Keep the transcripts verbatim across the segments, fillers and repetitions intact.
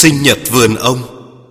Sinh nhật vườn ông.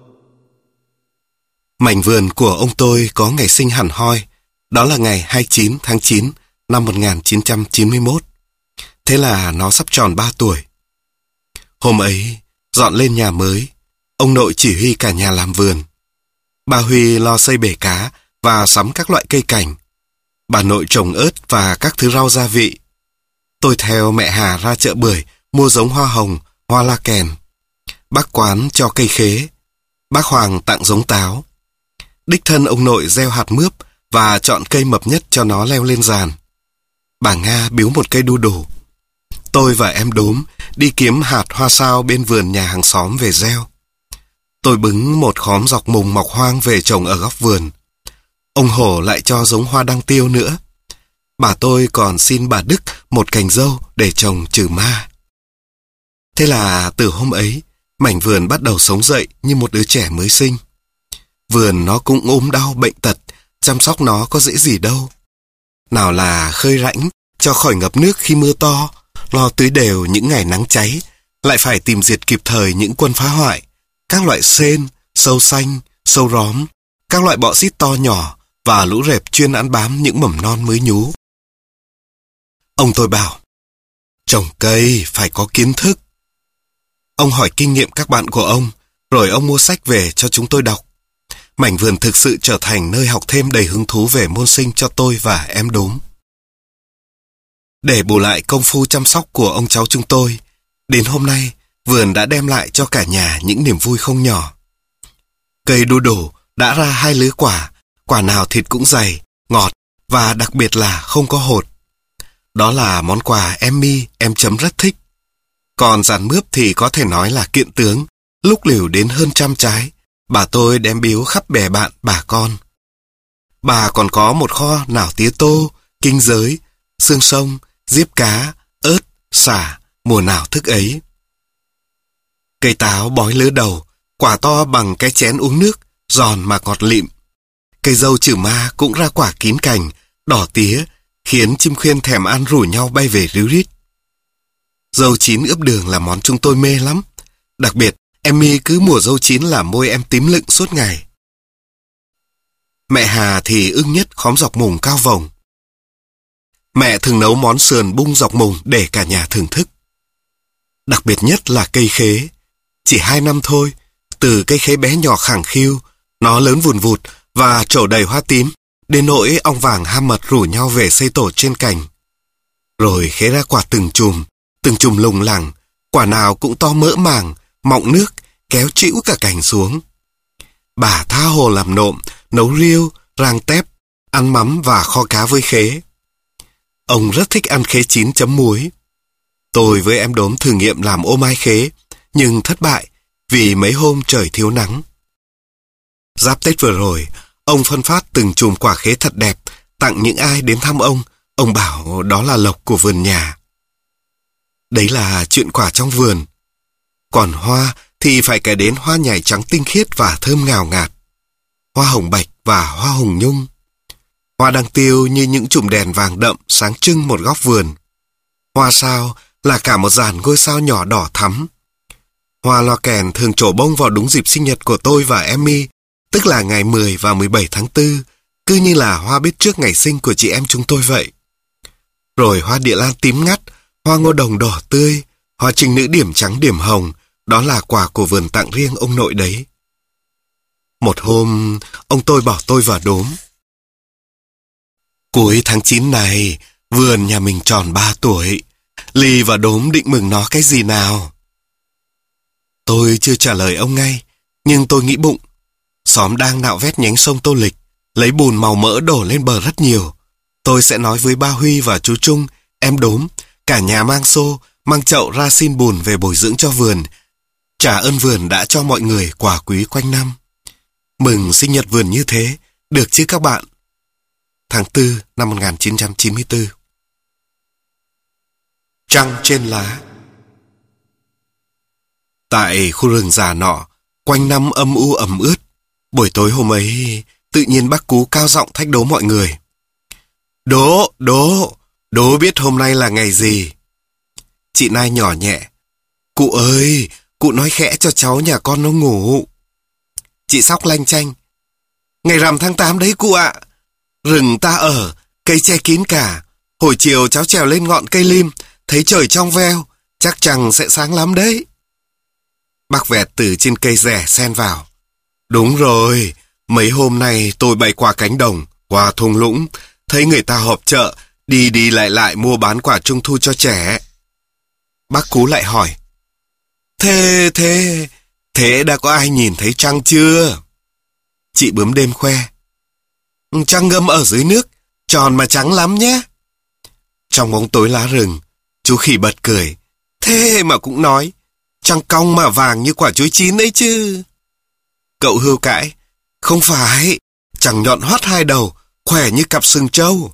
Mảnh vườn của ông tôi có ngày sinh hẳn hoi, đó là ngày hai mươi chín tháng chín năm một nghìn chín trăm chín mươi mốt. Thế là nó sắp tròn ba tuổi. Hôm ấy, dọn lên nhà mới, ông nội chỉ huy cả nhà làm vườn. Bà Huy lo xây bể cá và sắm các loại cây cảnh. Bà nội trồng ớt và các thứ rau gia vị. Tôi theo mẹ Hà ra chợ bưởi mua giống hoa hồng, hoa la kèn. Bác Quán cho cây khế. Bác Hoàng tặng giống táo. Đích thân ông nội gieo hạt mướp và chọn cây mập nhất cho nó leo lên giàn. Bà Nga biếu một cây đu đủ. Tôi và em Đốm đi kiếm hạt hoa sao bên vườn nhà hàng xóm về gieo. Tôi bứng một khóm dọc mùng mọc hoang về trồng ở góc vườn. Ông Hổ lại cho giống hoa đăng tiêu nữa. Bà tôi còn xin bà Đức một cành dâu để trồng trừ ma. Thế là từ hôm ấy, mảnh vườn bắt đầu sống dậy như một đứa trẻ mới sinh. Vườn nó cũng ốm đau bệnh tật, chăm sóc nó có dễ gì đâu. Nào là khơi rãnh cho khỏi ngập nước khi mưa to, lo tưới đều những ngày nắng cháy, lại phải tìm diệt kịp thời những quân phá hoại, các loại sên, sâu xanh, sâu róm, các loại bọ xít to nhỏ và lũ rệp chuyên ăn bám những mầm non mới nhú. Ông tôi bảo, trồng cây phải có kiến thức. Ông hỏi kinh nghiệm các bạn của ông, rồi ông mua sách về cho chúng tôi đọc. Mảnh vườn thực sự trở thành nơi học thêm đầy hứng thú về môn sinh cho tôi và em Đốm. Để bù lại công phu chăm sóc của ông cháu chúng tôi, đến hôm nay, vườn đã đem lại cho cả nhà những niềm vui không nhỏ. Cây đu đủ đã ra hai lứa quả, quả nào thịt cũng dày, ngọt và đặc biệt là không có hột. Đó là món quà em My, em Chấm rất thích. Còn giàn mướp thì có thể nói là kiện tướng, lúc liều đến hơn trăm trái. Bà tôi đem biếu khắp bè bạn, bà con. Bà còn có một kho nào tía tô, kinh giới, xương sông, diếp cá, ớt, sả, mùa nào thức ấy. Cây táo bói lứa đầu, quả to bằng cái chén uống nước, giòn mà ngọt lịm. Cây dâu trừ ma cũng ra quả kín cành, đỏ tía, khiến chim khuyên thèm ăn rủ nhau bay về ríu rít. Dâu chín ướp đường là món chúng tôi mê lắm. Đặc biệt, em My cứ mùa dâu chín làm môi em tím lựng suốt ngày. Mẹ Hà thì ưng nhất khóm dọc mùng cao vồng. Mẹ thường nấu món sườn bung dọc mùng để cả nhà thưởng thức. Đặc biệt nhất là cây khế. Chỉ hai năm thôi, từ cây khế bé nhỏ khẳng khiu, nó lớn vùn vụt và trổ đầy hoa tím, đến nỗi ong vàng ham mật rủ nhau về xây tổ trên cành. Rồi khế ra quả từng chùm, từng chùm lùng lẳng, quả nào cũng to mỡ màng, mọng nước, kéo chĩu cả cành xuống. Bà tha hồ làm nộm, nấu riêu, rang tép, ăn mắm và kho cá với khế. Ông rất thích ăn khế chín chấm muối. Tôi với em Đốm thử nghiệm làm ô mai khế, nhưng thất bại vì mấy hôm trời thiếu nắng. Giáp Tết vừa rồi, ông phân phát từng chùm quả khế thật đẹp, tặng những ai đến thăm ông. Ông bảo đó là lộc của vườn nhà. Đấy là chuyện quả trong vườn. Còn hoa thì phải kể đến hoa nhài trắng tinh khiết và thơm ngào ngạt, hoa hồng bạch và hoa hồng nhung. Hoa đăng tiêu như những chùm đèn vàng đậm sáng trưng một góc vườn. Hoa sao là cả một dàn ngôi sao nhỏ đỏ thắm. Hoa loa kèn thường trổ bông vào đúng dịp sinh nhật của tôi và em My, tức là ngày mười và mười bảy tháng tư, cứ như là hoa biết trước ngày sinh của chị em chúng tôi vậy. Rồi hoa địa lan tím ngắt, hoa ngô đồng đỏ tươi, hoa trinh nữ điểm trắng điểm hồng, đó là quà của vườn tặng riêng ông nội đấy. Một hôm, ông tôi bảo tôi và Đốm, cuối tháng chín này, vườn nhà mình tròn ba tuổi. Ly và Đốm định mừng nó cái gì nào? Tôi chưa trả lời ông ngay, nhưng tôi nghĩ bụng. Xóm đang nạo vét nhánh sông Tô Lịch, lấy bùn màu mỡ đổ lên bờ rất nhiều. Tôi sẽ nói với ba Huy và chú Trung, em Đốm, cả nhà mang xô, mang chậu ra xin bùn về bồi dưỡng cho vườn, trả ơn vườn đã cho mọi người quả quý quanh năm. Mừng sinh nhật vườn như thế, được chứ các bạn? Tháng tư năm một nghìn chín trăm chín mươi tư. Trăng trên lá. Tại khu rừng già nọ, quanh năm âm u ẩm ướt. Buổi tối hôm ấy, tự nhiên bác Cú cao giọng thách đố mọi người. Đố, đố, đố biết hôm nay là ngày gì? Chị Nai nhỏ nhẹ. Cụ ơi, cụ nói khẽ cho cháu nhà con nó ngủ. Chị Sóc lanh chanh. Ngày rằm tháng tám đấy cụ ạ. Rừng ta ở, cây che kín cả. Hồi chiều cháu trèo lên ngọn cây lim, thấy trời trong veo, chắc chắn sẽ sáng lắm đấy. Bác Vẹt từ trên cây rẻ xen vào. Đúng rồi, mấy hôm nay tôi bay qua cánh đồng, qua thung lũng, thấy người ta họp chợ, đi đi lại lại mua bán quả trung thu cho trẻ. Bác Cú lại hỏi. Thế, thế, thế đã có ai nhìn thấy trăng chưa? Chị Bướm Đêm khoe. Trăng ngâm ở dưới nước, tròn mà trắng lắm nhé. Trong bóng tối lá rừng, chú Khỉ bật cười. Thế mà cũng nói, trăng cong mà vàng như quả chuối chín ấy chứ. Cậu Hươu cãi. Không phải, chẳng nhọn hoắt hai đầu, khỏe như cặp sừng trâu.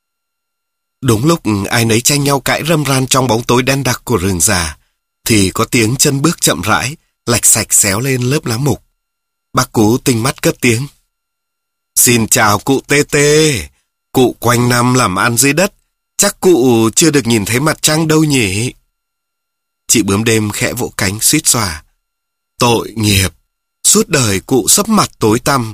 Đúng lúc ai nấy tranh nhau cãi râm ran trong bóng tối đen đặc của rừng già, thì có tiếng chân bước chậm rãi, lạch sạch xéo lên lớp lá mục. Bác Cú tinh mắt cất tiếng. Xin chào cụ Tê Tê, cụ quanh năm làm ăn dưới đất, chắc cụ chưa được nhìn thấy mặt trăng đâu nhỉ? Chị Bướm Đêm khẽ vỗ cánh suýt xòa. Tội nghiệp, suốt đời cụ sấp mặt tối tăm.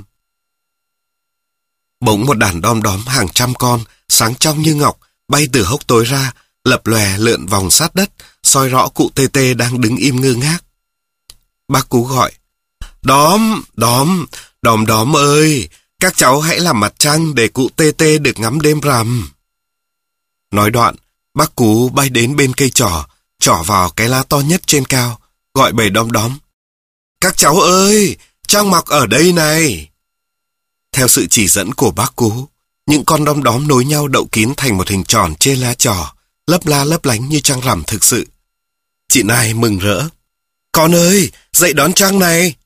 Bỗng một đàn đom đóm hàng trăm con, sáng trong như ngọc, bay từ hốc tối ra, lập lòe lượn vòng sát đất, soi rõ cụ Tê Tê đang đứng im ngơ ngác. Bác Cú gọi. Đóm, đóm, đóm đóm ơi, các cháu hãy làm mặt trăng để cụ Tê Tê được ngắm đêm rằm. Nói đoạn, bác Cú bay đến bên cây trỏ, trỏ vào cái lá to nhất trên cao, gọi bầy đom đóm. Các cháu ơi, trăng mọc ở đây này. Theo sự chỉ dẫn của bác Cú, những con đom đóm nối nhau đậu kín thành một hình tròn trên lá trỏ, lấp la lấp lánh như trăng rằm thực sự. Chị Nai mừng rỡ. Con ơi, dậy đón trăng này.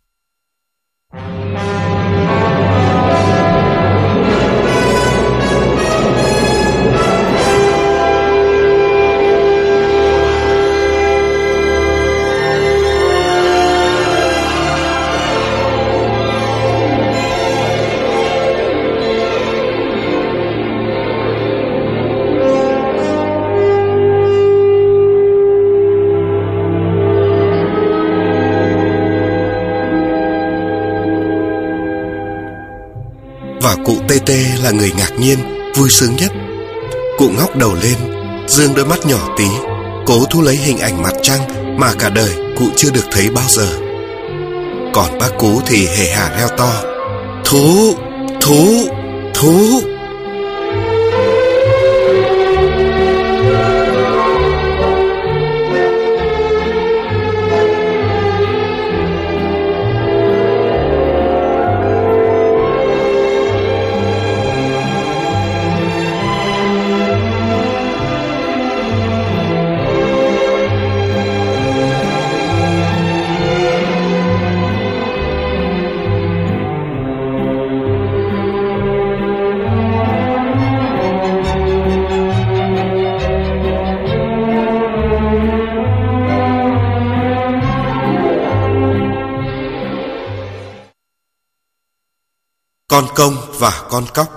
Và cụ Tê Tê là người ngạc nhiên, vui sướng nhất. Cụ ngóc đầu lên, dương đôi mắt nhỏ tí, cố thu lấy hình ảnh mặt trăng mà cả đời cụ chưa được thấy bao giờ. Còn bác Cú thì hề hả reo to. Thú, thú, thú. Con công và con cóc.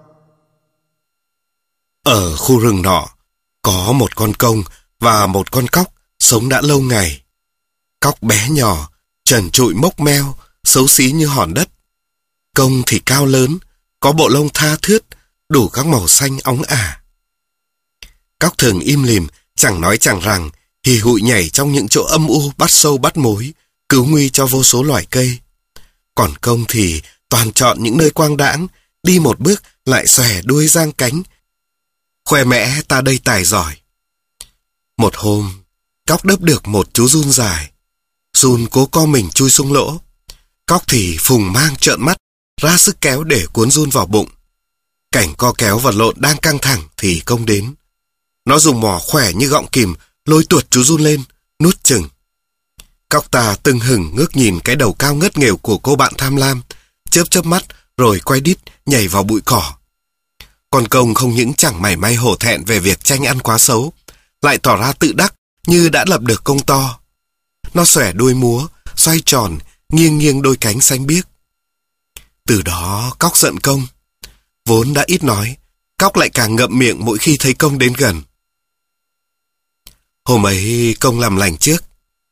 Ở khu rừng nọ, có một con công và một con cóc sống đã lâu ngày. Cóc bé nhỏ, trần trụi mốc meo, xấu xí như hòn đất. Công thì cao lớn, có bộ lông tha thướt, đủ các màu xanh óng ả. Cóc thường im lìm, chẳng nói chẳng rằng, hì hụi nhảy trong những chỗ âm u bắt sâu bắt mối, cứu nguy cho vô số loài cây. Còn công thì toàn chọn những nơi quang đãng, đi một bước lại xòe đuôi giang cánh. Khoe mẽ ta đây tài giỏi. Một hôm, cóc đớp được một chú giun dài. Giun cố co mình chui xuống lỗ. Cóc thì phùng mang trợn mắt, ra sức kéo để cuốn giun vào bụng. Cảnh co kéo vật lộn đang căng thẳng thì công đến. Nó dùng mỏ khỏe như gọng kìm, lôi tuột chú giun lên, nuốt chừng. Cóc ta tưng hừng ngước nhìn cái đầu cao ngất nghèo của cô bạn tham lam, chớp chớp mắt rồi quay đít nhảy vào bụi cỏ. Con công không những chẳng mảy may hổ thẹn về việc tranh ăn quá xấu, lại tỏ ra tự đắc như đã lập được công to. Nó xòe đuôi múa, xoay tròn, nghiêng nghiêng đôi cánh xanh biếc. Từ đó cóc giận công. Vốn đã ít nói, cóc lại càng ngậm miệng mỗi khi thấy công đến gần. Hôm ấy công làm lành trước.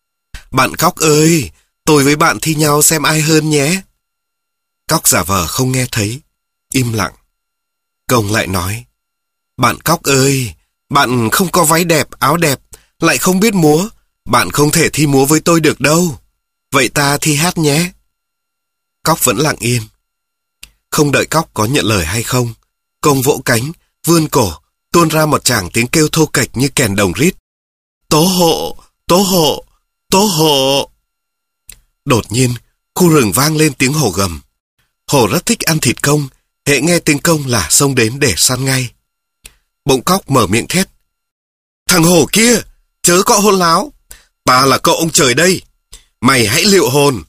Bạn Cóc ơi, tôi với bạn thi nhau xem ai hơn nhé. Cóc giả vờ không nghe thấy, im lặng. Công lại nói, bạn Cóc ơi, bạn không có váy đẹp, áo đẹp, lại không biết múa. Bạn không thể thi múa với tôi được đâu. Vậy ta thi hát nhé. Cóc vẫn lặng yên. Không đợi Cóc có nhận lời hay không, Công vỗ cánh, vươn cổ, tuôn ra một tràng tiếng kêu thô kệch như kèn đồng rít. Tố hộ, tố hộ, tố hộ. Đột nhiên, khu rừng vang lên tiếng hổ gầm. Hổ rất thích ăn thịt Công, hễ nghe tiếng Công là xông đến để săn ngay. Bỗng Cóc mở miệng thét. Thằng hổ kia, chớ có hôn láo. Ta là cậu ông trời đây. Mày hãy liệu hồn.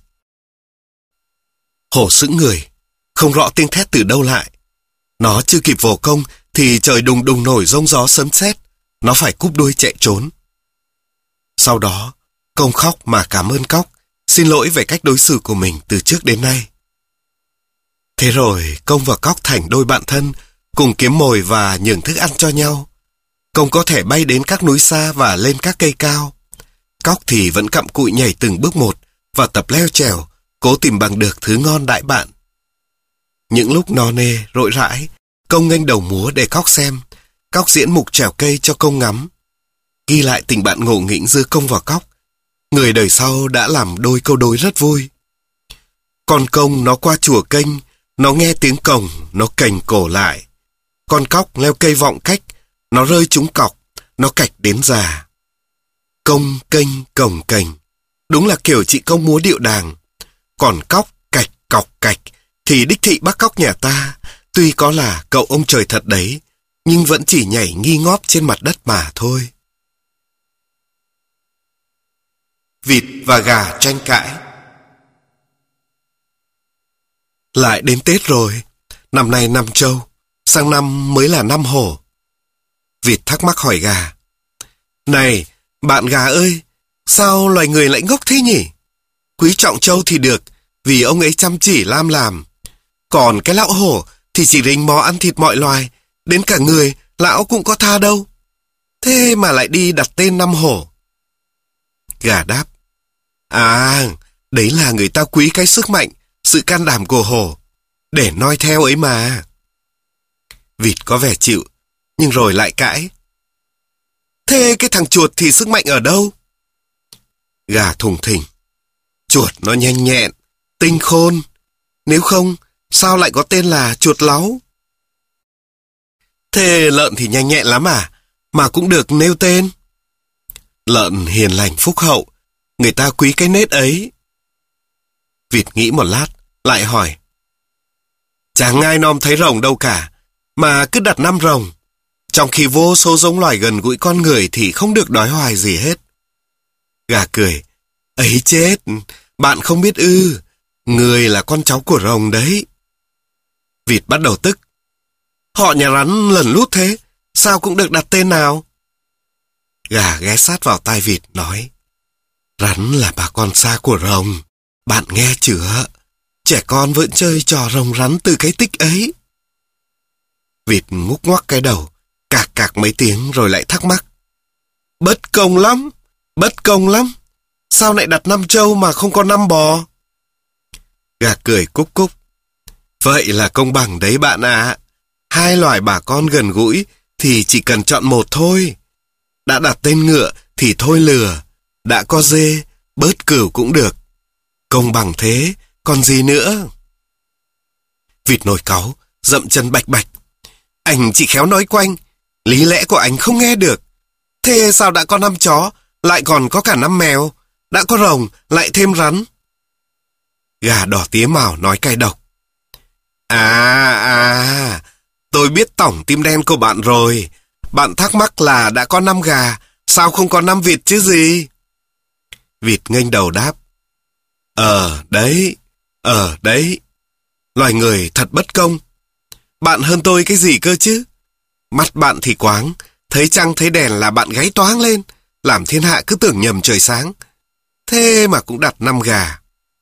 Hổ sững người, không rõ tiếng thét từ đâu lại. Nó chưa kịp vồ Công thì trời đùng đùng nổi giông gió sấm sét. Nó phải cúp đuôi chạy trốn. Sau đó, Công khóc mà cảm ơn Cóc, xin lỗi về cách đối xử của mình từ trước đến nay. Thế rồi Công và Cóc thành đôi bạn thân, cùng kiếm mồi và nhường thức ăn cho nhau. Công có thể bay đến các núi xa và lên các cây cao. Cóc thì vẫn cặm cụi nhảy từng bước một và tập leo trèo, cố tìm bằng được thứ ngon đãi bạn. Những lúc no nê, rỗi rãi, Công nghênh đầu múa để Cóc xem. Cóc diễn mục trèo cây cho Công ngắm. Ghi lại tình bạn ngộ nghĩnh giữa Công và Cóc. Người đời sau đã làm đôi câu đối rất vui. Con Công nó qua chùa kênh, nó nghe tiếng cồng, nó cành cổ lại. Con Cóc leo cây vọng cách, nó rơi trúng cọc, nó cạch đến già. Công kênh cồng cành, đúng là kiểu chị Công múa điệu đàng. Còn Cóc cạch cọc cạch thì đích thị bác Cóc nhà ta, tuy có là cậu ông trời thật đấy, nhưng vẫn chỉ nhảy nghi ngóp trên mặt đất mà thôi. Vịt và gà tranh cãi. Lại đến Tết rồi, năm nay năm trâu, sang năm mới là năm hổ. Vịt thắc mắc hỏi gà. Này, bạn gà ơi, sao loài người lại ngốc thế nhỉ? Quý trọng trâu thì được, vì ông ấy chăm chỉ lam làm. Còn cái lão hổ thì chỉ rình mò ăn thịt mọi loài, đến cả người, lão cũng có tha đâu. Thế mà lại đi đặt tên năm hổ. Gà đáp. À, đấy là người ta quý cái sức mạnh, sự can đảm của hổ, để noi theo ấy mà. Vịt có vẻ chịu, nhưng rồi lại cãi. Thế cái thằng chuột thì sức mạnh ở đâu? Gà thùng thình. Chuột nó nhanh nhẹn, tinh khôn. Nếu không, sao lại có tên là chuột láu? Thế lợn thì nhanh nhẹn lắm à, mà cũng được nêu tên. Lợn hiền lành phúc hậu, người ta quý cái nết ấy. Vịt nghĩ một lát, lại hỏi. Chẳng ai nom thấy rồng đâu cả, mà cứ đặt năm rồng. Trong khi vô số giống loài gần gũi con người thì không được đói hoài gì hết. Gà cười. Ấy chết, bạn không biết ư, người là con cháu của rồng đấy. Vịt bắt đầu tức. Họ nhà rắn lần lút thế, sao cũng được đặt tên nào? Gà ghé sát vào tai vịt nói. Rắn là bà con xa của rồng, bạn nghe chưa? Trẻ con vẫn chơi trò rồng rắn từ cái tích ấy. Vịt ngúc ngoắc cái đầu, cạc cạc mấy tiếng rồi lại thắc mắc. Bất công lắm, bất công lắm. Sao lại đặt năm trâu mà không có năm bò? Gà cười cúc cúc. Vậy là công bằng đấy bạn ạ. À. Hai loài bà con gần gũi thì chỉ cần chọn một thôi. Đã đặt tên ngựa thì thôi lừa. Đã có dê, bớt cừu cũng được. Công bằng thế, còn gì nữa? Vịt nổi cáu, dậm chân bạch bạch. Anh chỉ khéo nói quanh, lý lẽ của anh không nghe được. Thế sao đã có năm chó, lại còn có cả năm mèo? Đã có rồng, lại thêm rắn. Gà đỏ tía mào nói cay độc. À, à, tôi biết tổng tim đen của bạn rồi. Bạn thắc mắc là đã có năm gà, sao không có năm vịt chứ gì? Vịt nghênh đầu đáp. Ờ, đấy, ờ, đấy. Loài người thật bất công. Bạn hơn tôi cái gì cơ chứ? Mắt bạn thì quáng, thấy trăng thấy đèn là bạn gáy toáng lên, làm thiên hạ cứ tưởng nhầm trời sáng. Thế mà cũng đặt năm gà.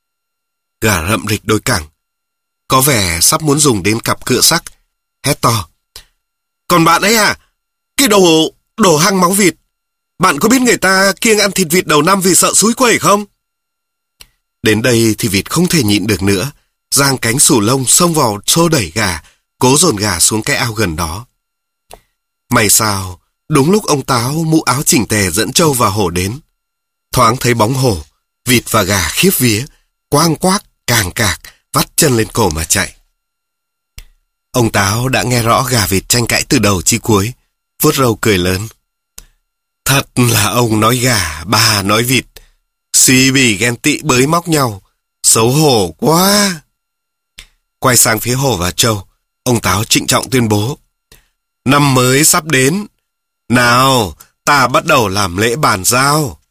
Gà rậm rịch đôi cẳng, có vẻ sắp muốn dùng đến cặp cựa sắc, hét to. Còn bạn ấy à? Cái đồ, đồ hăng máu vịt. bạn có biết người ta kiêng ăn thịt vịt đầu năm vì sợ xúi quẩy không? Đến đây thì vịt không thể nhịn được nữa, giang cánh xù lông xông vào xô đẩy gà, cố dồn gà xuống cái ao gần đó. May sao, đúng lúc ông Táo mũ áo chỉnh tề dẫn trâu và hổ đến. Thoáng thấy bóng hổ, vịt và gà khiếp vía, quang quác, càng cạc, vắt chân lên cổ mà chạy. Ông Táo đã nghe rõ gà vịt tranh cãi từ đầu chí cuối, vuốt râu cười lớn. Thật là ông nói gà, bà nói vịt, suy bỉ ghen tị bới móc nhau, xấu hổ quá. Quay sang phía hổ và trâu, ông Táo trịnh trọng tuyên bố. Năm mới sắp đến, nào ta bắt đầu làm lễ bàn giao.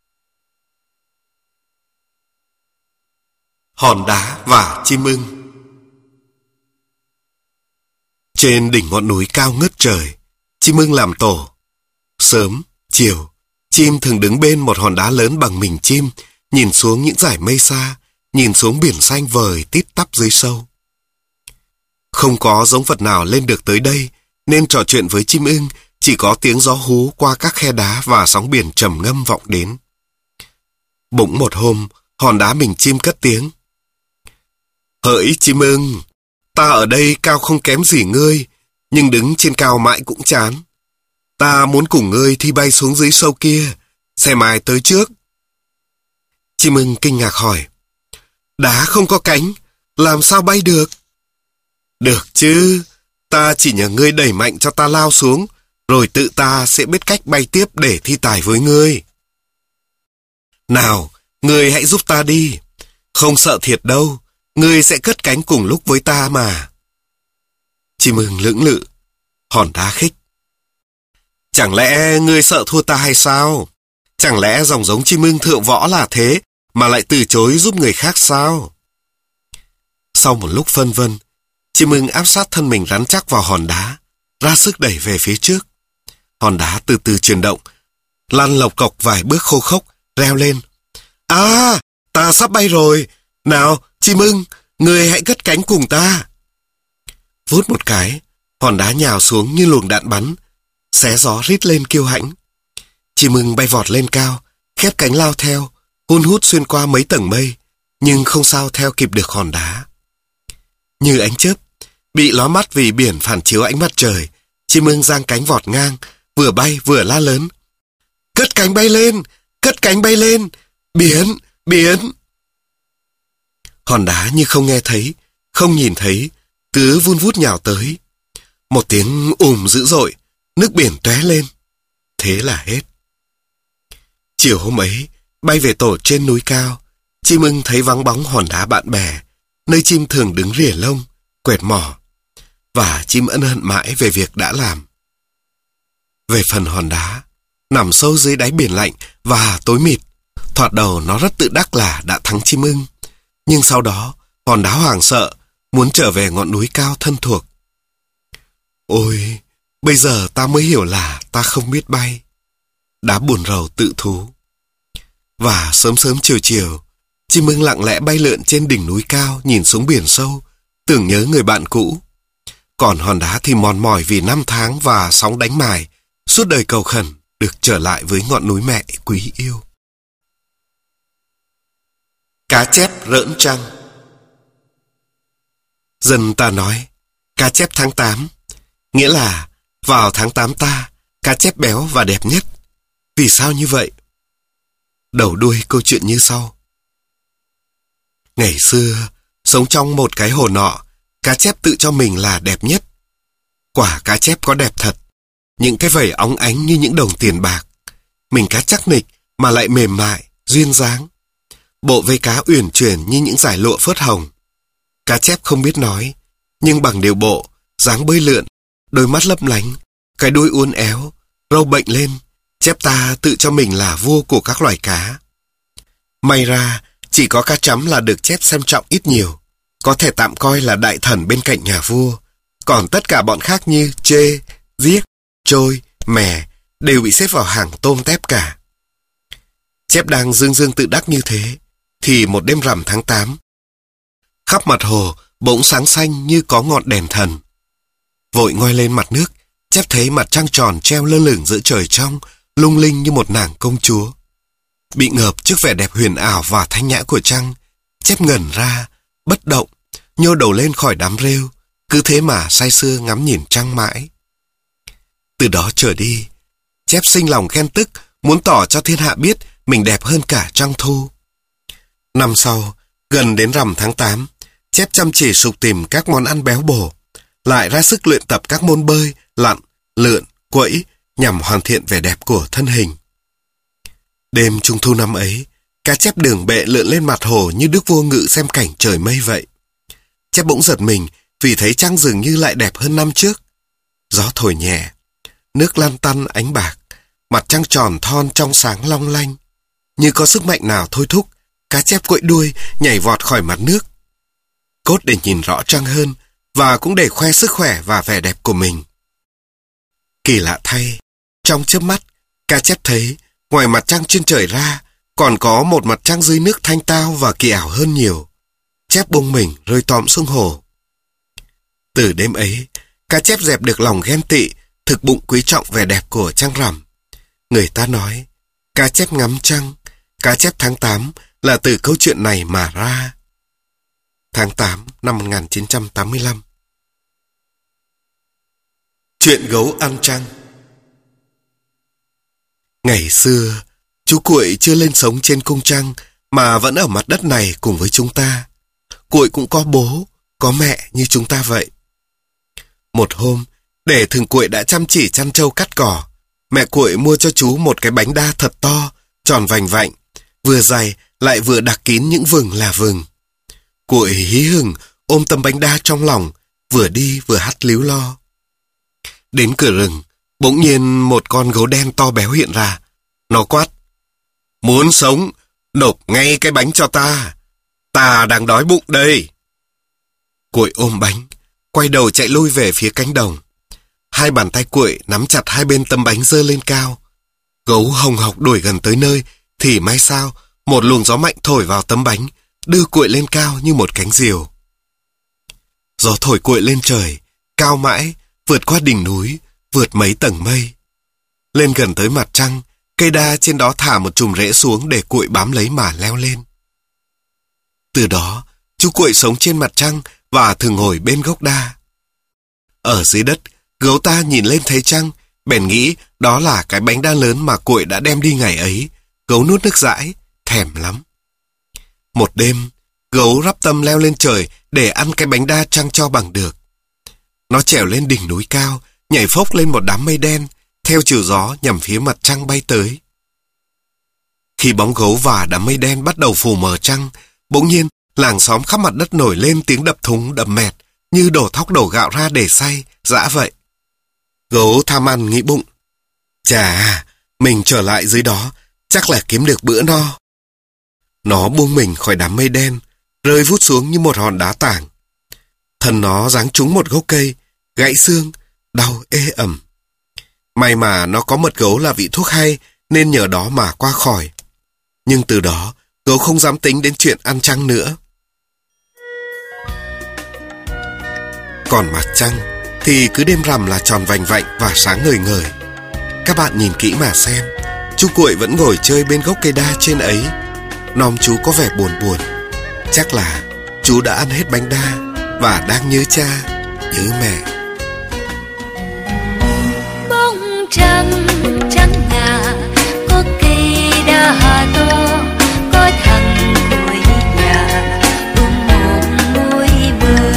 Hòn đá và chim ưng. Trên đỉnh ngọn núi cao ngất trời, chim ưng làm tổ. Sớm, chiều, chim thường đứng bên một hòn đá lớn bằng mình chim, nhìn xuống những dải mây xa, nhìn xuống biển xanh vời tít tắp dưới sâu. Không có giống vật nào lên được tới đây, nên trò chuyện với chim ưng chỉ có tiếng gió hú qua các khe đá và sóng biển trầm ngâm vọng đến. Bỗng một hôm, hòn đá mình chim cất tiếng. Hỡi chim ưng, ta ở đây cao không kém gì ngươi, nhưng đứng trên cao mãi cũng chán. Ta muốn cùng ngươi thi bay xuống dưới sâu kia, xem ai tới trước. Chim ưng kinh ngạc hỏi. Đá không có cánh, làm sao bay được? Được chứ, ta chỉ nhờ ngươi đẩy mạnh cho ta lao xuống, rồi tự ta sẽ biết cách bay tiếp để thi tài với ngươi. Nào, ngươi hãy giúp ta đi. Không sợ thiệt đâu, ngươi sẽ cất cánh cùng lúc với ta mà. Chim ưng lưỡng lự, hòn đá khích. Chẳng lẽ ngươi sợ thua ta hay sao? Chẳng lẽ dòng giống chim ưng thượng võ là thế, mà lại từ chối giúp người khác sao? Sau một lúc phân vân, chim ưng áp sát thân mình rắn chắc vào hòn đá, ra sức đẩy về phía trước. Hòn đá từ từ chuyển động, lăn lộc cộc vài bước khô khốc, reo lên. À, ta sắp bay rồi. Nào, chim ưng, ngươi hãy cất cánh cùng ta. Vút một cái, hòn đá nhào xuống như luồng đạn bắn, xé gió rít lên kiêu hãnh. Chim ưng bay vọt lên cao, khép cánh lao theo, hun hút xuyên qua mấy tầng mây, nhưng không sao theo kịp được hòn đá. Như ánh chớp, bị ló mắt vì biển phản chiếu ánh mặt trời, chim ưng giang cánh vọt ngang, vừa bay vừa la lớn. Cất cánh bay lên, cất cánh bay lên, biến, biến. Hòn đá như không nghe thấy, không nhìn thấy, cứ vun vút nhào tới. Một tiếng ùm dữ dội, nước biển tóe lên. Thế là hết. Chiều hôm ấy, bay về tổ trên núi cao, chim ưng thấy vắng bóng hòn đá bạn bè, nơi chim thường đứng rỉa lông, quẹt mỏ, và chim ân hận mãi về việc đã làm. Về phần hòn đá, nằm sâu dưới đáy biển lạnh và tối mịt, thoạt đầu nó rất tự đắc là đã thắng chim ưng, nhưng sau đó hòn đá hoảng sợ, muốn trở về ngọn núi cao thân thuộc. Ôi, bây giờ ta mới hiểu là ta không biết bay. Đá buồn rầu tự thú. Và sớm sớm chiều chiều, chim ưng lặng lẽ bay lượn trên đỉnh núi cao, nhìn xuống biển sâu, tưởng nhớ người bạn cũ. Còn hòn đá thì mòn mỏi vì năm tháng và sóng đánh mài, suốt đời cầu khẩn được trở lại với ngọn núi mẹ quý yêu. Cá chép rỡn trăng. Dân ta nói, cá chép tháng tám, nghĩa là vào tháng tám ta, cá chép béo và đẹp nhất. Vì sao như vậy? Đầu đuôi câu chuyện như sau. Ngày xưa, sống trong một cái hồ nọ, cá chép tự cho mình là đẹp nhất. Quả cá chép có đẹp thật, những cái vảy óng ánh như những đồng tiền bạc. Mình cá chắc nịch mà lại mềm mại, duyên dáng. Bộ vây cá uyển chuyển như những dải lụa phớt hồng. Cá chép không biết nói, nhưng bằng điều bộ, dáng bơi lượn, đôi mắt lấp lánh, cái đuôi uốn éo, râu bệnh lên, chép ta tự cho mình là vua của các loài cá. May ra, chỉ có cá chấm là được chép xem trọng ít nhiều, có thể tạm coi là đại thần bên cạnh nhà vua. Còn tất cả bọn khác như chê, giếc, trôi, mè đều bị xếp vào hàng tôm tép cả. Chép đang dương dương tự đắc như thế, thì một đêm rằm tháng tám, khắp mặt hồ bỗng sáng xanh như có ngọn đèn thần. Vội ngoi lên mặt nước, chép thấy mặt trăng tròn treo lơ lửng giữa trời trong, lung linh như một nàng công chúa. Bị ngợp trước vẻ đẹp huyền ảo và thanh nhã của trăng, Chép ngẩn ra, bất động, nhô đầu lên khỏi đám rêu, cứ thế mà say sưa ngắm nhìn trăng mãi. Từ đó trở đi, Chép sinh lòng ghen tức, muốn tỏ cho thiên hạ biết mình đẹp hơn cả trăng thu. Năm sau, gần đến rằm tháng tám, Chép chăm chỉ sục tìm các món ăn béo bổ, lại ra sức luyện tập các môn bơi, lặn, lượn, quẫy nhằm hoàn thiện vẻ đẹp của thân hình. Đêm trung thu năm ấy, cá chép đường bệ lượn lên mặt hồ như đức vua ngự xem cảnh trời mây vậy. Chép bỗng giật mình vì thấy trăng dường như lại đẹp hơn năm trước. Gió thổi nhẹ, nước lan tăn ánh bạc, mặt trăng tròn thon trong sáng long lanh. Như có sức mạnh nào thôi thúc, cá chép quẫy đuôi nhảy vọt khỏi mặt nước. Cốt để nhìn rõ trăng hơn và cũng để khoe sức khỏe và vẻ đẹp của mình. Kỳ lạ thay, trong chớp mắt, cá chép thấy ngoài mặt trăng trên trời ra còn có một mặt trăng dưới nước thanh tao và kỳ ảo hơn nhiều. Chép bông mình rơi tọm xuống hồ. Từ đêm ấy, cá chép dẹp được lòng ghen tị, thực bụng quý trọng vẻ đẹp của trăng rằm. Người ta nói, cá chép ngắm trăng, cá chép tháng tám là từ câu chuyện này mà ra. Tháng tám năm một nghìn chín trăm tám mươi lăm. Chuyện gấu ăn trăng. Ngày xưa, chú Cuội chưa lên sống trên cung trăng mà vẫn ở mặt đất này cùng với chúng ta. Cuội cũng có bố, có mẹ như chúng ta vậy. Một hôm, để thường Cuội đã chăm chỉ chăn trâu cắt cỏ, mẹ Cuội mua cho chú một cái bánh đa thật to, tròn vành vạnh, vừa dày lại vừa đặc kín những vừng là vừng. Cuội hí hửng ôm tấm bánh đa trong lòng, vừa đi vừa hắt líu lo. Đến cửa rừng, bỗng nhiên một con gấu đen to béo hiện ra. Nó quát: "Muốn sống, nộp ngay cái bánh cho ta. Ta đang đói bụng đây." Cuội ôm bánh, quay đầu chạy lui về phía cánh đồng. Hai bàn tay Cuội nắm chặt hai bên tấm bánh giơ lên cao. Gấu hồng hộc đuổi gần tới nơi, thì may sao một luồng gió mạnh thổi vào tấm bánh, đưa Cuội lên cao như một cánh diều. Gió thổi Cuội lên trời, cao mãi, vượt qua đỉnh núi, vượt mấy tầng mây. Lên gần tới mặt trăng, cây đa trên đó thả một chùm rễ xuống để Cuội bám lấy mà leo lên. Từ đó, chú Cuội sống trên mặt trăng và thường ngồi bên gốc đa. Ở dưới đất, gấu ta nhìn lên thấy trăng, bèn nghĩ đó là cái bánh đa lớn mà Cuội đã đem đi ngày ấy. Gấu nuốt nước dãi, thèm lắm. Một đêm, gấu rắp tâm leo lên trời để ăn cái bánh đa trăng cho bằng được. Nó trèo lên đỉnh núi cao, nhảy phốc lên một đám mây đen, theo chiều gió nhằm phía mặt trăng bay tới. Khi bóng gấu và đám mây đen bắt đầu phủ mờ trăng, bỗng nhiên làng xóm khắp mặt đất nổi lên tiếng đập thúng đập mẹt, như đổ thóc đổ gạo ra để xay, dã vậy. Gấu tham ăn nghĩ bụng: chà, mình trở lại dưới đó, chắc là kiếm được bữa no. Nó buông mình khỏi đám mây đen, rơi vút xuống như một hòn đá tảng. Thân nó giáng trúng một gốc cây, gãy xương, đau ê ẩm. May mà nó có mật gấu là vị thuốc hay, nên nhờ đó mà qua khỏi. Nhưng từ đó, gấu không dám tính đến chuyện ăn trăng nữa. Còn mặt trăng thì cứ đêm rằm là tròn vành vạnh và sáng ngời ngời. Các bạn nhìn kỹ mà xem, chú Cuội vẫn ngồi chơi bên gốc cây đa trên ấy. Nom chú có vẻ buồn buồn. Chắc là chú đã ăn hết bánh đa và đang nhớ cha, nhớ mẹ. Bóng trăng trắng ngà, có cây đa to, có thằng cuối nhà ôm một môi mơ.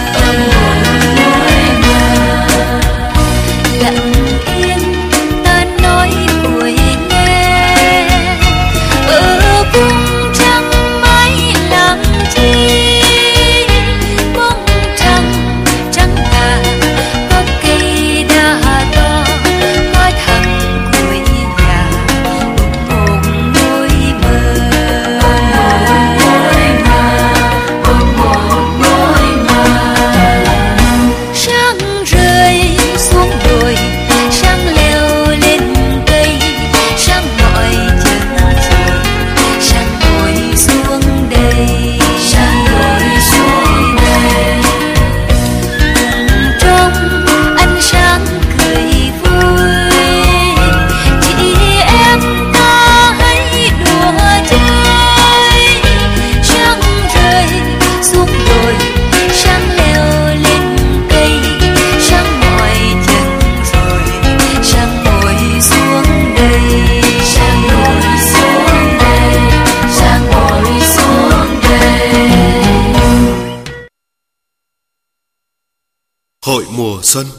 Lặng yên ta nói buổi nghe, ở cung trăng mãi làm chi. Bóng trăng trắng ngà, có cây đa to, có thằng cuối nhà ôm một môi mơ. Hội mùa xuân.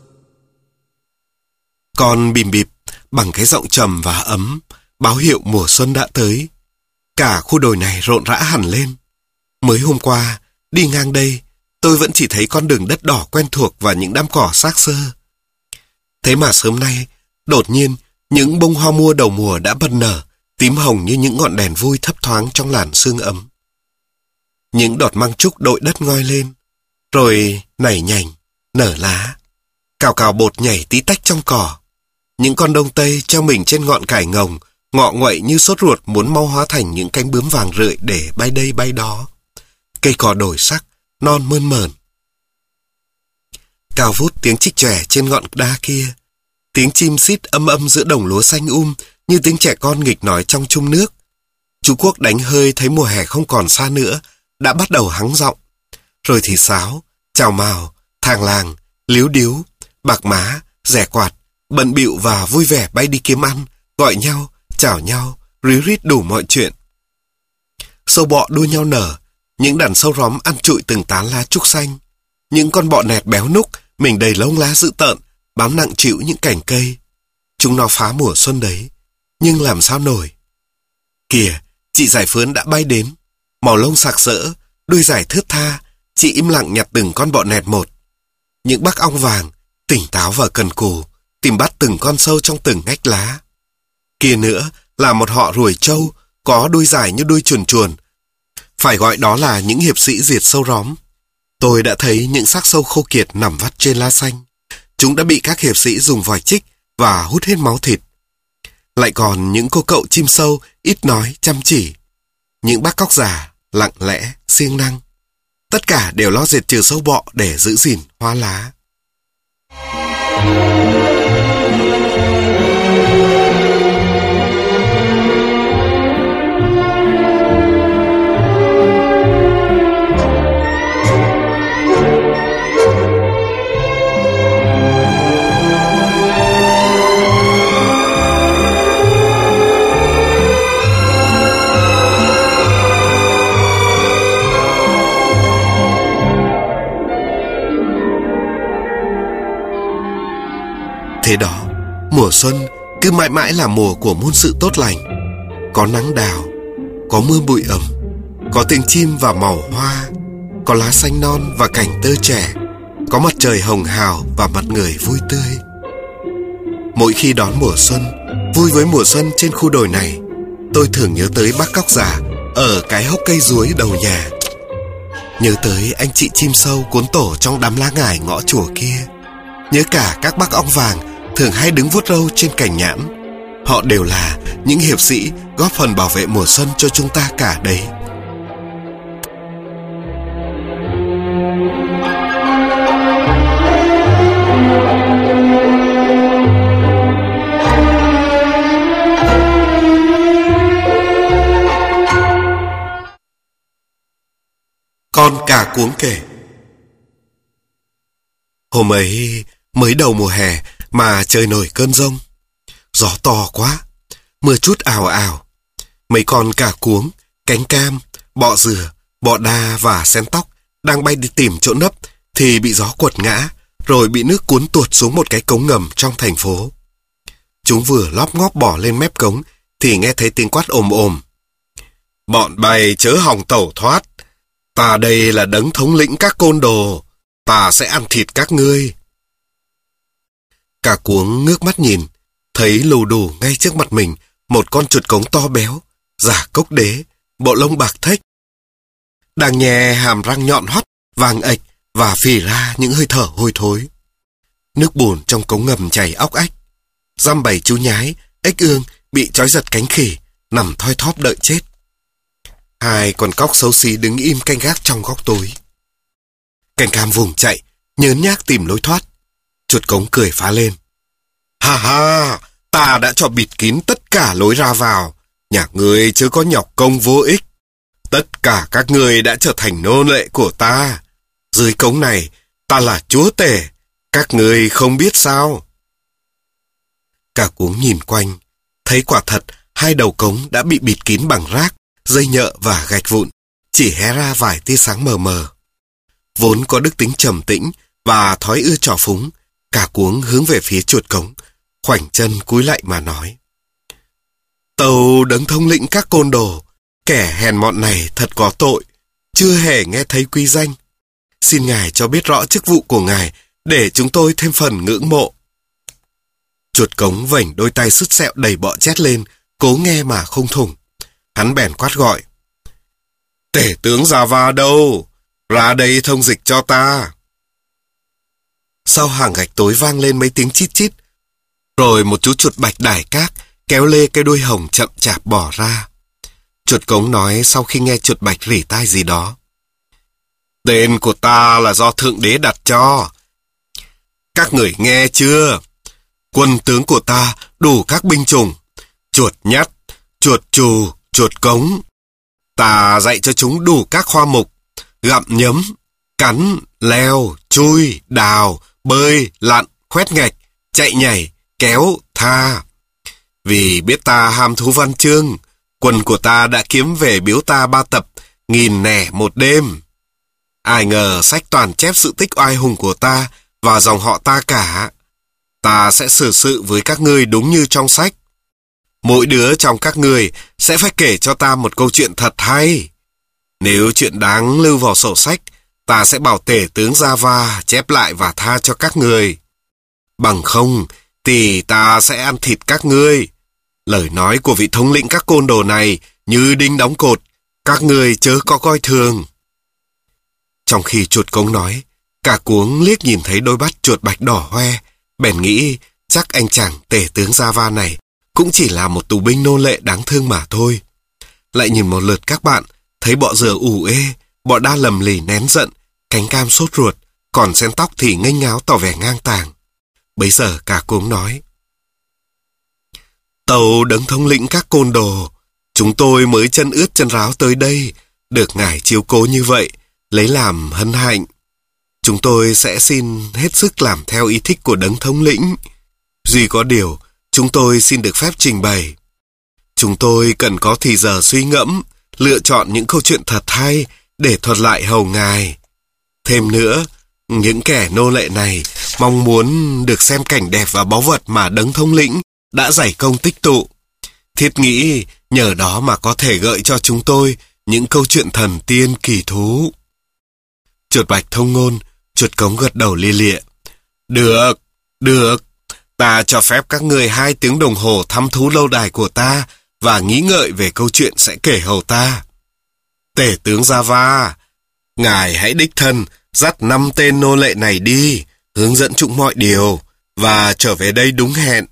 Con bìm bịp bằng cái giọng trầm và ấm, báo hiệu mùa xuân đã tới. Cả khu đồi này rộn rã hẳn lên. Mới hôm qua, đi ngang đây, tôi vẫn chỉ thấy con đường đất đỏ quen thuộc và những đám cỏ xác xơ. Thế mà sớm nay, đột nhiên, những bông hoa mua đầu mùa đã bật nở, tím hồng như những ngọn đèn vui thấp thoáng trong làn sương ấm. Những đọt măng trúc đội đất ngoi lên, rồi nảy nhành, nở lá. Cào cào bột nhảy tí tách trong cỏ. Những con đông tây treo mình trên ngọn cải ngồng, ngọ nguậy như sốt ruột muốn mau hóa thành những cánh bướm vàng rượi để bay đây bay đó. Cây cỏ đổi sắc, non mơn mởn. Cao vút tiếng chích chòe trên ngọn đa kia. Tiếng chim xít âm âm giữa đồng lúa xanh um như tiếng trẻ con nghịch nói trong chum nước. Chú Quốc đánh hơi thấy mùa hè không còn xa nữa, đã bắt đầu hắng giọng. Rồi thì sáo, chào mào, thàng làng, líu điếu, bạc má, rẻ quạt, bận bịu và vui vẻ bay đi kiếm ăn, gọi nhau, chào nhau, ríu rít đủ mọi chuyện. Sâu bọ đua nhau nở, những đàn sâu róm ăn trụi từng tán lá trúc xanh. Những con bọ nẹt béo núc, mình đầy lông lá dữ tợn, bám nặng chịu những cành cây. Chúng nó phá mùa xuân đấy, nhưng làm sao nổi. Kìa, chị giải phướn đã bay đến, màu lông sặc sỡ, đuôi dài thướt tha, chị im lặng nhặt từng con bọ nẹt một. Những bác ong vàng, tỉnh táo và cần cù, tìm bắt từng con sâu trong từng ngách lá. Kia nữa là một họ ruồi trâu, có đuôi dài như đuôi chuồn chuồn. Phải gọi đó là những hiệp sĩ diệt sâu róm. Tôi đã thấy những xác sâu khô kiệt nằm vắt trên lá xanh. Chúng đã bị các hiệp sĩ dùng vòi chích và hút hết máu thịt. Lại còn những cô cậu chim sâu ít nói chăm chỉ. Những bác cóc già lặng lẽ, siêng năng. Tất cả đều lo diệt trừ sâu bọ để giữ gìn hoa lá. Thế đó, mùa xuân cứ mãi mãi là mùa của muôn sự tốt lành. Có nắng đào, có mưa bụi ẩm, có tiếng chim và màu hoa, có lá xanh non và cành tơ trẻ, có mặt trời hồng hào và mặt người vui tươi. Mỗi khi đón mùa xuân, vui với mùa xuân trên khu đồi này, tôi thường nhớ tới bác cóc già ở cái hốc cây ruối đầu nhà. Nhớ tới anh chị chim sâu cuốn tổ trong đám lá ngải ngõ chùa kia. Nhớ cả các bác ong vàng thường hay đứng vuốt râu trên cành nhãn. Họ đều là những hiệp sĩ góp phần bảo vệ mùa xuân cho chúng ta cả đấy. Con cà cuống kể. Hôm ấy mới đầu mùa hè mà trời nổi cơn giông. Gió to quá, mưa trút ào ào. Mấy con cà cuống, cánh cam, bọ dừa, bọ đa và sen tóc đang bay đi tìm chỗ nấp thì bị gió quật ngã, rồi bị nước cuốn tuột xuống một cái cống ngầm trong thành phố. Chúng vừa lóp ngóp bỏ lên mép cống thì nghe thấy tiếng quát ồm ồm. Bọn bay chớ hòng tẩu thoát. Ta đây là đấng thống lĩnh các côn đồ. Ta sẽ ăn thịt các ngươi. Cà cuống ngước mắt nhìn, thấy lù đù ngay trước mặt mình một con chuột cống to béo, giả cốc đế, bộ lông bạc thếch, đang nhè hàm răng nhọn hoắt, vàng ệch và phì ra những hơi thở hôi thối. Nước bùn trong cống ngầm chảy óc ách. Dăm bảy chú nhái, ếch ương bị trói giật cánh khỉ, nằm thoi thóp đợi chết. Hai con cóc xấu xí đứng im canh gác trong góc tối. Cành cam vùng chạy, nhớn nhác tìm lối thoát. Chuột cống cười phá lên. Ha ha, ta đã cho bịt kín tất cả lối ra vào. Nhà ngươi chứ có nhọc công vô ích. Tất cả các ngươi đã trở thành nô lệ của ta. Dưới cống này, ta là chúa tể. Các ngươi không biết sao? Cà cuống nhìn quanh, thấy quả thật hai đầu cống đã bị bịt kín bằng rác, dây nhợ và gạch vụn, chỉ hé ra vài tia sáng mờ mờ. Vốn có đức tính trầm tĩnh và thói ưa trò phúng, cả cuống hướng về phía chuột cống, khoảnh chân cúi lạy mà nói: Tâu đấng thống lĩnh các côn đồ, kẻ hèn mọn này thật có tội, chưa hề nghe thấy quý danh. Xin ngài cho biết rõ chức vụ của ngài để chúng tôi thêm phần ngưỡng mộ. Chuột cống vểnh đôi tay sứt sẹo đầy bọ chét lên, cố nghe mà không thủng. Hắn bèn quát gọi: Tể tướng Java đâu? Ra đây thông dịch cho ta. Sau hàng gạch tối vang lên mấy tiếng chít chít, rồi một chú chuột bạch đải cát kéo lê cái đuôi hồng chậm chạp bỏ ra. Chuột cống nói sau khi nghe chuột bạch rỉ tai gì đó: Tên của ta là do Thượng Đế đặt cho. Các người nghe chưa? Quân tướng của ta đủ các binh chủng: chuột nhắt, chuột chù, chuột cống. Ta dạy cho chúng đủ các khoa mục: gặm nhấm, cắn, leo, chui, đào, bơi, lặn, khoét ngạch, chạy nhảy, kéo, tha. Vì biết ta ham thú văn chương, quân của ta đã kiếm về biếu ta ba tập nghìn nẻ một đêm. Ai ngờ sách toàn chép sự tích oai hùng của ta và dòng họ ta cả. Ta sẽ xử sự với các ngươi đúng như trong sách. Mỗi đứa trong các ngươi sẽ phải kể cho ta một câu chuyện thật hay. Nếu chuyện đáng lưu vào sổ sách, ta sẽ bảo tể tướng Java chép lại và tha cho các người. Bằng không, thì ta sẽ ăn thịt các ngươi. Lời nói của vị thống lĩnh các côn đồ này như đinh đóng cột, các ngươi chớ có coi thường. Trong khi chuột cống nói, cả cuống liếc nhìn thấy đôi mắt chuột bạch đỏ hoe, bèn nghĩ chắc anh chàng tể tướng Java này cũng chỉ là một tù binh nô lệ đáng thương mà thôi. Lại nhìn một lượt các bạn, thấy bọ dừa ủ ê, bọ đa lầm lì nén giận, cánh cam sốt ruột, còn sen tóc thì nghênh ngáo tỏ vẻ ngang tàng. Bấy giờ cả cuống nói: Tâu đấng thống lĩnh các côn đồ, chúng tôi mới chân ướt chân ráo tới đây, được ngài chiếu cố như vậy, lấy làm hân hạnh. Chúng tôi sẽ xin hết sức làm theo ý thích của đấng thống lĩnh. Duy có điều, chúng tôi xin được phép trình bày. Chúng tôi cần có thì giờ suy ngẫm, lựa chọn những câu chuyện thật hay để thuật lại hầu ngài. Thêm nữa, những kẻ nô lệ này mong muốn được xem cảnh đẹp và báu vật mà đấng thống lĩnh đã dày công tích tụ. Thiết nghĩ nhờ đó mà có thể gợi cho chúng tôi những câu chuyện thần tiên kỳ thú. Chuột bạch thông ngôn, chuột cống gật đầu lia lịa: Được, được, ta cho phép các người hai tiếng đồng hồ thăm thú lâu đài của ta và nghĩ ngợi về câu chuyện sẽ kể hầu ta. Tể tướng Java, ngài hãy đích thân dắt năm tên nô lệ này đi, hướng dẫn chúng mọi điều và trở về đây đúng hẹn.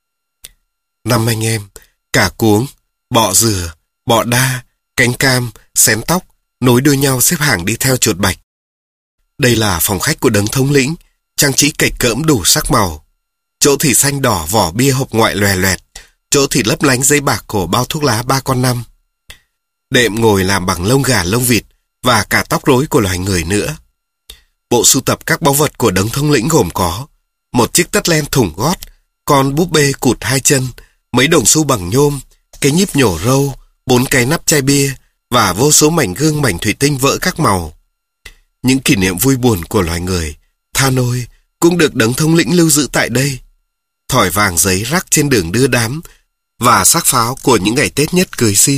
Năm anh em, cả cuống, bọ dừa, bọ đa, cánh cam, xén tóc nối đuôi nhau xếp hàng đi theo chuột bạch. Đây là phòng khách của đấng thống lĩnh, trang trí kệch cỡm đủ sắc màu. Chỗ thì xanh đỏ vỏ bia hộp ngoại lòe loẹt, chỗ thì lấp lánh giấy bạc cổ bao thuốc lá ba con năm. Đệm ngồi làm bằng lông gà lông vịt và cả tóc rối của loài người nữa. Bộ sưu tập các báu vật của đấng thống lĩnh gồm có một chiếc tất len thủng gót, con búp bê cụt hai chân, mấy đồng xu bằng nhôm, cái nhíp nhổ râu, bốn cái nắp chai bia và vô số mảnh gương mảnh thủy tinh vỡ các màu. Những kỷ niệm vui buồn của loài người, tha nôi, cũng được đấng thống lĩnh lưu giữ tại đây. Thỏi vàng giấy rắc trên đường đưa đám và xác pháo của những ngày Tết nhất cưới xin.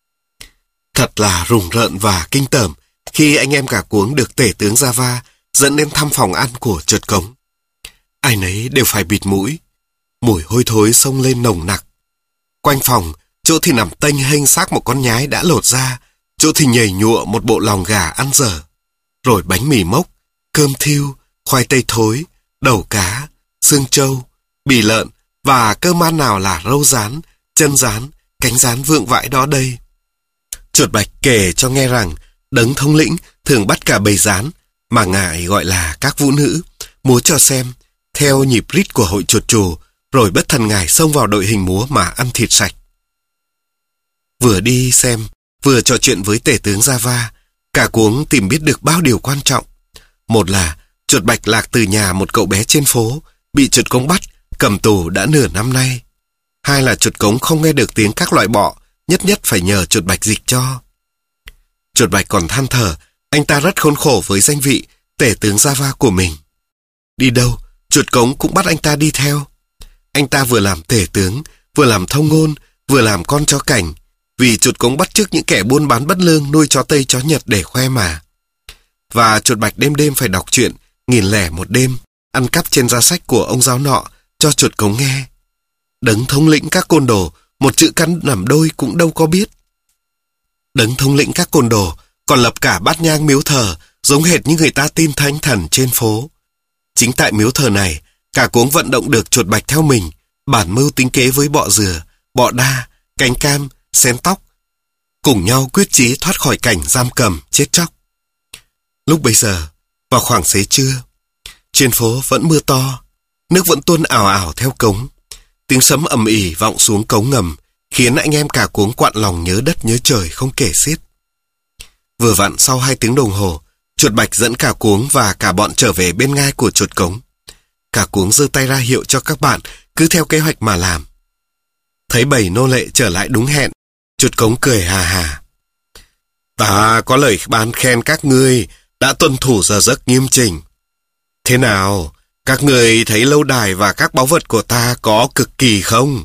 Thật là rùng rợn và kinh tởm khi anh em cả cuống được tể tướng Java dẫn đến thăm phòng ăn của chuột cống. Ai nấy đều phải bịt mũi. Mùi hôi thối xông lên nồng nặc. Quanh phòng, chỗ thì nằm tênh hênh xác một con nhái đã lột ra, chỗ thì nhầy nhụa một bộ lòng gà ăn dở. Rồi bánh mì mốc, cơm thiêu, khoai tây thối, đầu cá, xương trâu, bì lợn và cơm ăn nào là râu rán, chân rán, cánh rán vượng vãi đó đây. Chuột bạch kể cho nghe rằng đấng thống lĩnh thường bắt cả bầy rán mà ngài gọi là các vũ nữ, múa cho xem, theo nhịp rít của hội chuột chù, rồi bất thần ngài xông vào đội hình múa mà ăn thịt sạch. Vừa đi xem, vừa trò chuyện với tể tướng Java, cả cuống tìm biết được bao điều quan trọng. Một là chuột bạch lạc từ nhà một cậu bé trên phố, bị chuột cống bắt, cầm tù đã nửa năm nay. Hai là chuột cống không nghe được tiếng các loại bọ, nhất nhất phải nhờ chuột bạch dịch cho. Chuột bạch còn than thở, anh ta rất khốn khổ với danh vị tể tướng Java của mình. Đi đâu, chuột cống cũng bắt anh ta đi theo. Anh ta vừa làm tể tướng, vừa làm thông ngôn, vừa làm con chó cảnh, vì chuột cống bắt chước những kẻ buôn bán bất lương nuôi chó Tây chó Nhật để khoe mà. Và chuột bạch đêm đêm phải đọc chuyện Nghìn lẻ một đêm, ăn cắp trên giá sách của ông giáo nọ cho chuột cống nghe. Đấng thống lĩnh các côn đồ, một chữ căn nằm đôi cũng đâu có biết. Đấng thống lĩnh các côn đồ còn lập cả bát nhang miếu thờ, giống hệt như người ta tin thánh thần trên phố. Chính tại miếu thờ này, cả cuống vận động được chuột bạch theo mình, bản mưu tính kế với bọ dừa, bọ đa, cánh cam, xén tóc, cùng nhau quyết chí thoát khỏi cảnh giam cầm, chết chóc. Lúc bấy giờ, vào khoảng xế trưa, trên phố vẫn mưa to, nước vẫn tuôn ào ào theo cống. Tiếng sấm ầm ỉ vọng xuống cống ngầm, khiến anh em cả cuống quặn lòng nhớ đất nhớ trời không kể xiết. Vừa vặn sau hai tiếng đồng hồ, chuột bạch dẫn cả cuống và cả bọn trở về bên ngai của chuột cống. Cả cuống giơ tay ra hiệu cho các bạn cứ theo kế hoạch mà làm. Thấy bầy nô lệ trở lại đúng hẹn, chuột cống cười hà hà. Ta có lời ban khen các ngươi đã tuân thủ giờ giấc nghiêm chỉnh. Thế nào, các ngươi thấy lâu đài và các báu vật của ta có cực kỳ không?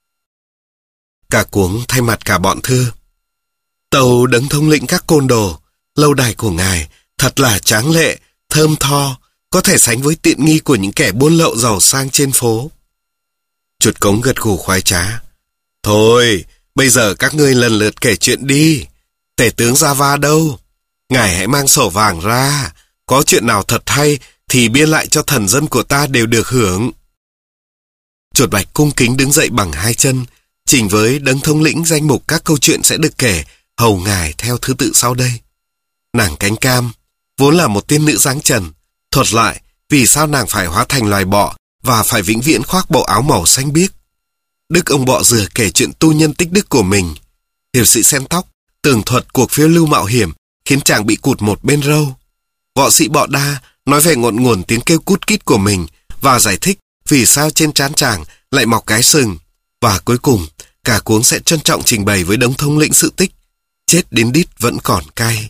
Cả cuống thay mặt cả bọn thưa: Tàu đấng thống lĩnh các côn đồ, lâu đài của ngài thật là tráng lệ, thơm tho, có thể sánh với tiện nghi của những kẻ buôn lậu giàu sang trên phố. Chuột cống gật gù khoái trá. Thôi, bây giờ các ngươi lần lượt kể chuyện đi. Tể tướng Java đâu? Ngài hãy mang sổ vàng ra. Có chuyện nào thật hay thì biên lại cho thần dân của ta đều được hưởng. Chuột bạch cung kính đứng dậy bằng hai chân, chỉnh với đấng thống lĩnh danh mục các câu chuyện sẽ được kể hầu ngài theo thứ tự sau đây. Nàng cánh cam, vốn là một tiên nữ dáng trần, thuật lại vì sao nàng phải hóa thành loài bọ và phải vĩnh viễn khoác bộ áo màu xanh biếc. Đức ông bọ dừa kể chuyện tu nhân tích đức của mình. Hiệp sĩ xén tóc tường thuật cuộc phiêu lưu mạo hiểm khiến chàng bị cụt một bên râu. Võ sĩ bọ đa nói về ngọn nguồn tiếng kêu cút kít của mình và giải thích vì sao trên trán chàng lại mọc cái sừng. Và cuối cùng, cả cuống sẽ trân trọng trình bày với đấng thống lĩnh sự tích. Chết đến đít vẫn còn cay.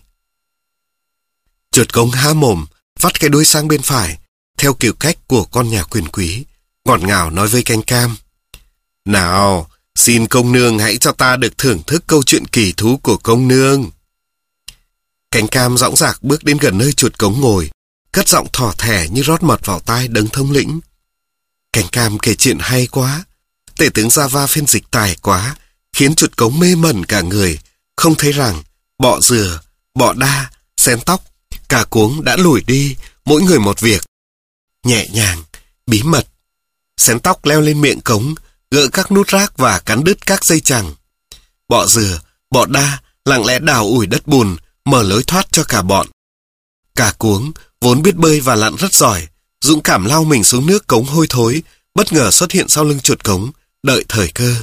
Chuột cống há mồm, vắt cái đuôi sang bên phải, theo kiểu cách của con nhà quyền quý, ngọt ngào nói với cánh cam. Nào, xin công nương hãy cho ta được thưởng thức câu chuyện kỳ thú của công nương. Cánh cam dõng dạc bước đến gần nơi chuột cống ngồi, cất giọng thỏ thẻ như rót mật vào tai đấng thống lĩnh. Cánh cam kể chuyện hay quá, tể tướng Java phiên dịch tài quá, khiến chuột cống mê mẩn cả người, không thấy rằng bọ dừa, bọ đa, xén tóc, cả cuống đã lủi đi, mỗi người một việc. Nhẹ nhàng, bí mật. Xén tóc leo lên miệng cống, gỡ các nút rác và cắn đứt các dây chằng. Bọ dừa, bọ đa lặng lẽ đào ủi đất bùn, mở lối thoát cho cả bọn. Cả cuống vốn biết bơi và lặn rất giỏi, dũng cảm lao mình xuống nước cống hôi thối, bất ngờ xuất hiện sau lưng chuột cống, đợi thời cơ.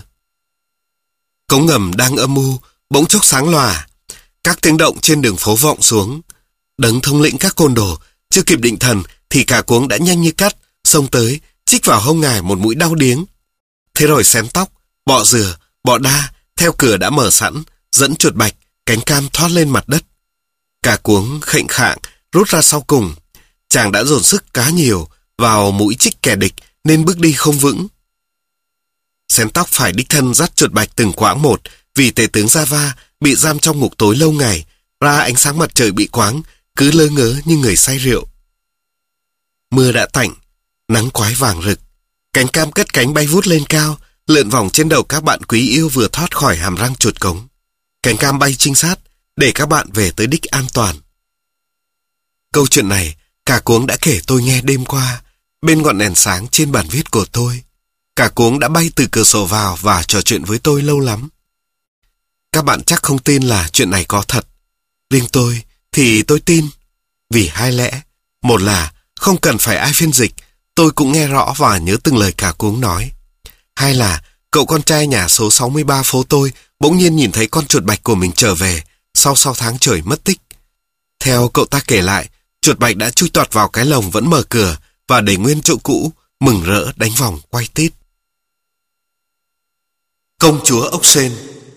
Cống ngầm đang âm u, bỗng chốc sáng lòa. Các tiếng động trên đường phố vọng xuống. Đấng thống lĩnh các côn đồ chưa kịp định thần thì cả cuống đã nhanh như cắt xông tới, chích vào hông ngài một mũi đau điếng. Thế rồi xén tóc, bọ dừa, bọ đa theo cửa đã mở sẵn, dẫn chuột bạch, cánh cam thoát lên mặt đất. Cả cuống khệnh khạng rút ra sau cùng. Chàng đã dồn sức cá nhiều vào mũi chích kẻ địch nên bước đi không vững. Xén tóc phải đích thân dắt chuột bạch từng quãng một, vì tể tướng Java bị giam trong ngục tối lâu ngày, ra ánh sáng mặt trời bị quáng, cứ lơ ngớ như người say rượu. Mưa đã tạnh, nắng quái vàng rực. Cánh cam cất cánh bay vút lên cao, lượn vòng trên đầu các bạn quý yêu vừa thoát khỏi hàm răng chuột cống. Cánh cam bay trinh sát để các bạn về tới đích an toàn. Câu chuyện này cả cuống đã kể tôi nghe đêm qua bên ngọn đèn sáng trên bản viết của tôi. Cả cuống đã bay từ cửa sổ vào và trò chuyện với tôi lâu lắm. Các bạn chắc không tin là chuyện này có thật. Riêng tôi thì tôi tin, vì hai lẽ. Một là không cần phải ai phiên dịch, tôi cũng nghe rõ và nhớ từng lời cả cuống nói. Hai là cậu con trai nhà số sáu mươi ba phố tôi bỗng nhiên nhìn thấy con chuột bạch của mình trở về sau sáu tháng trời mất tích. Theo cậu ta kể lại, chuột bạch đã chui toạt vào cái lồng vẫn mở cửa và để nguyên chỗ cũ, mừng rỡ đánh vòng quay tít. Công chúa ốc sên.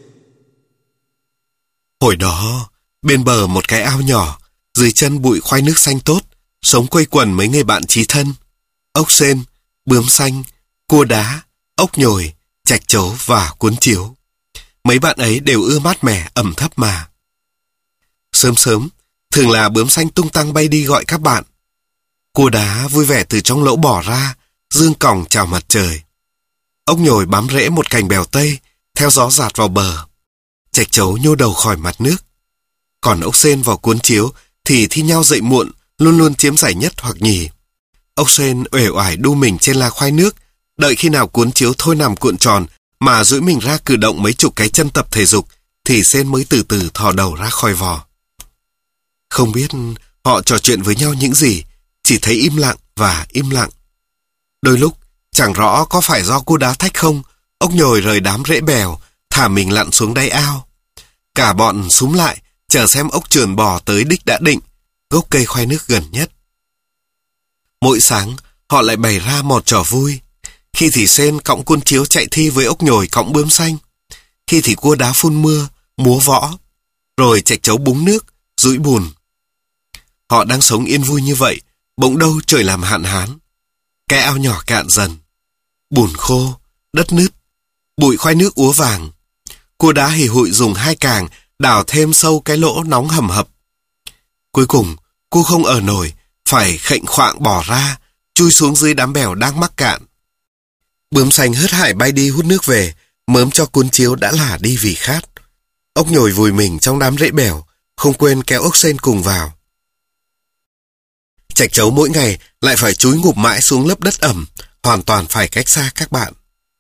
Hồi đó, bên bờ một cái ao nhỏ, dưới chân bụi khoai nước xanh tốt, sống quây quần mấy người bạn chí thân. ốc sên, bướm xanh, cua đá, ốc nhồi, trạch chấu và cuốn chiếu. Mấy bạn ấy đều ưa mát mẻ, ẩm thấp mà. Sớm sớm, thường là bướm xanh tung tăng bay đi gọi các bạn. Cua đá vui vẻ từ trong lỗ bò ra, dương còng chào mặt trời. Ốc nhồi bám rễ một cành bèo tây, theo gió dạt vào bờ. Trạch chấu nhô đầu khỏi mặt nước. Còn ốc sên vào cuốn chiếu thì thi nhau dậy muộn, luôn luôn chiếm giải nhất hoặc nhì. Ốc sên uể oải đu mình trên la khoai nước, đợi khi nào cuốn chiếu thôi nằm cuộn tròn mà duỗi mình ra cử động mấy chục cái chân tập thể dục thì sên mới từ từ thò đầu ra khỏi vò. Không biết họ trò chuyện với nhau những gì, chỉ thấy im lặng và im lặng. Đôi lúc chẳng rõ có phải do cua đá thách không, ốc nhồi rời đám rễ bèo, thả mình lặn xuống đáy ao. Cả bọn súm lại, chờ xem ốc trườn bò tới đích đã định, gốc cây khoai nước gần nhất. Mỗi sáng, họ lại bày ra một trò vui. Khi thì sên cõng cuốn chiếu chạy thi với ốc nhồi cõng bướm xanh. Khi thì cua đá phun mưa, múa võ. Rồi trạch chấu búng nước, dũi bùn. Họ đang sống yên vui như vậy, bỗng đâu trời làm hạn hán. Cái ao nhỏ cạn dần. Bùn khô, đất nứt, bụi khoai nước úa vàng. Cua đá hì hụi dùng hai càng đào thêm sâu cái lỗ nóng hầm hập. Cuối cùng, cô không ở nổi, phải khệnh khoạng bỏ ra, chui xuống dưới đám bèo đang mắc cạn. Bướm xanh hớt hải bay đi hút nước về, mớm cho cuốn chiếu đã lả đi vì khát. Ốc nhồi vùi mình trong đám rễ bèo, không quên kéo ốc sên cùng vào. Trạch chấu mỗi ngày lại phải chúi ngụp mãi xuống lớp đất ẩm, hoàn toàn phải cách xa các bạn.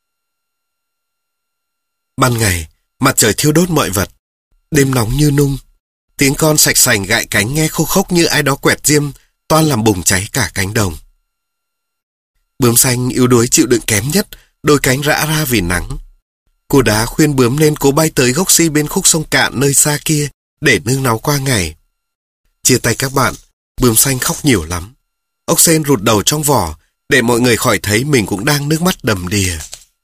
Ban ngày, mặt trời thiêu đốt mọi vật. Đêm nóng như nung. Tiếng con sạch sành gại cánh nghe khô khốc như ai đó quẹt diêm, toan làm bùng cháy cả cánh đồng. Bướm xanh yếu đuối chịu đựng kém nhất, đôi cánh rã ra vì nắng. Cua đá khuyên bướm nên cố bay tới gốc si bên khúc sông cạn nơi xa kia để nương náu qua ngày. Chia tay các bạn, bướm xanh khóc nhiều lắm. Ốc sên rụt đầu trong vỏ để mọi người khỏi thấy mình cũng đang nước mắt đầm đìa.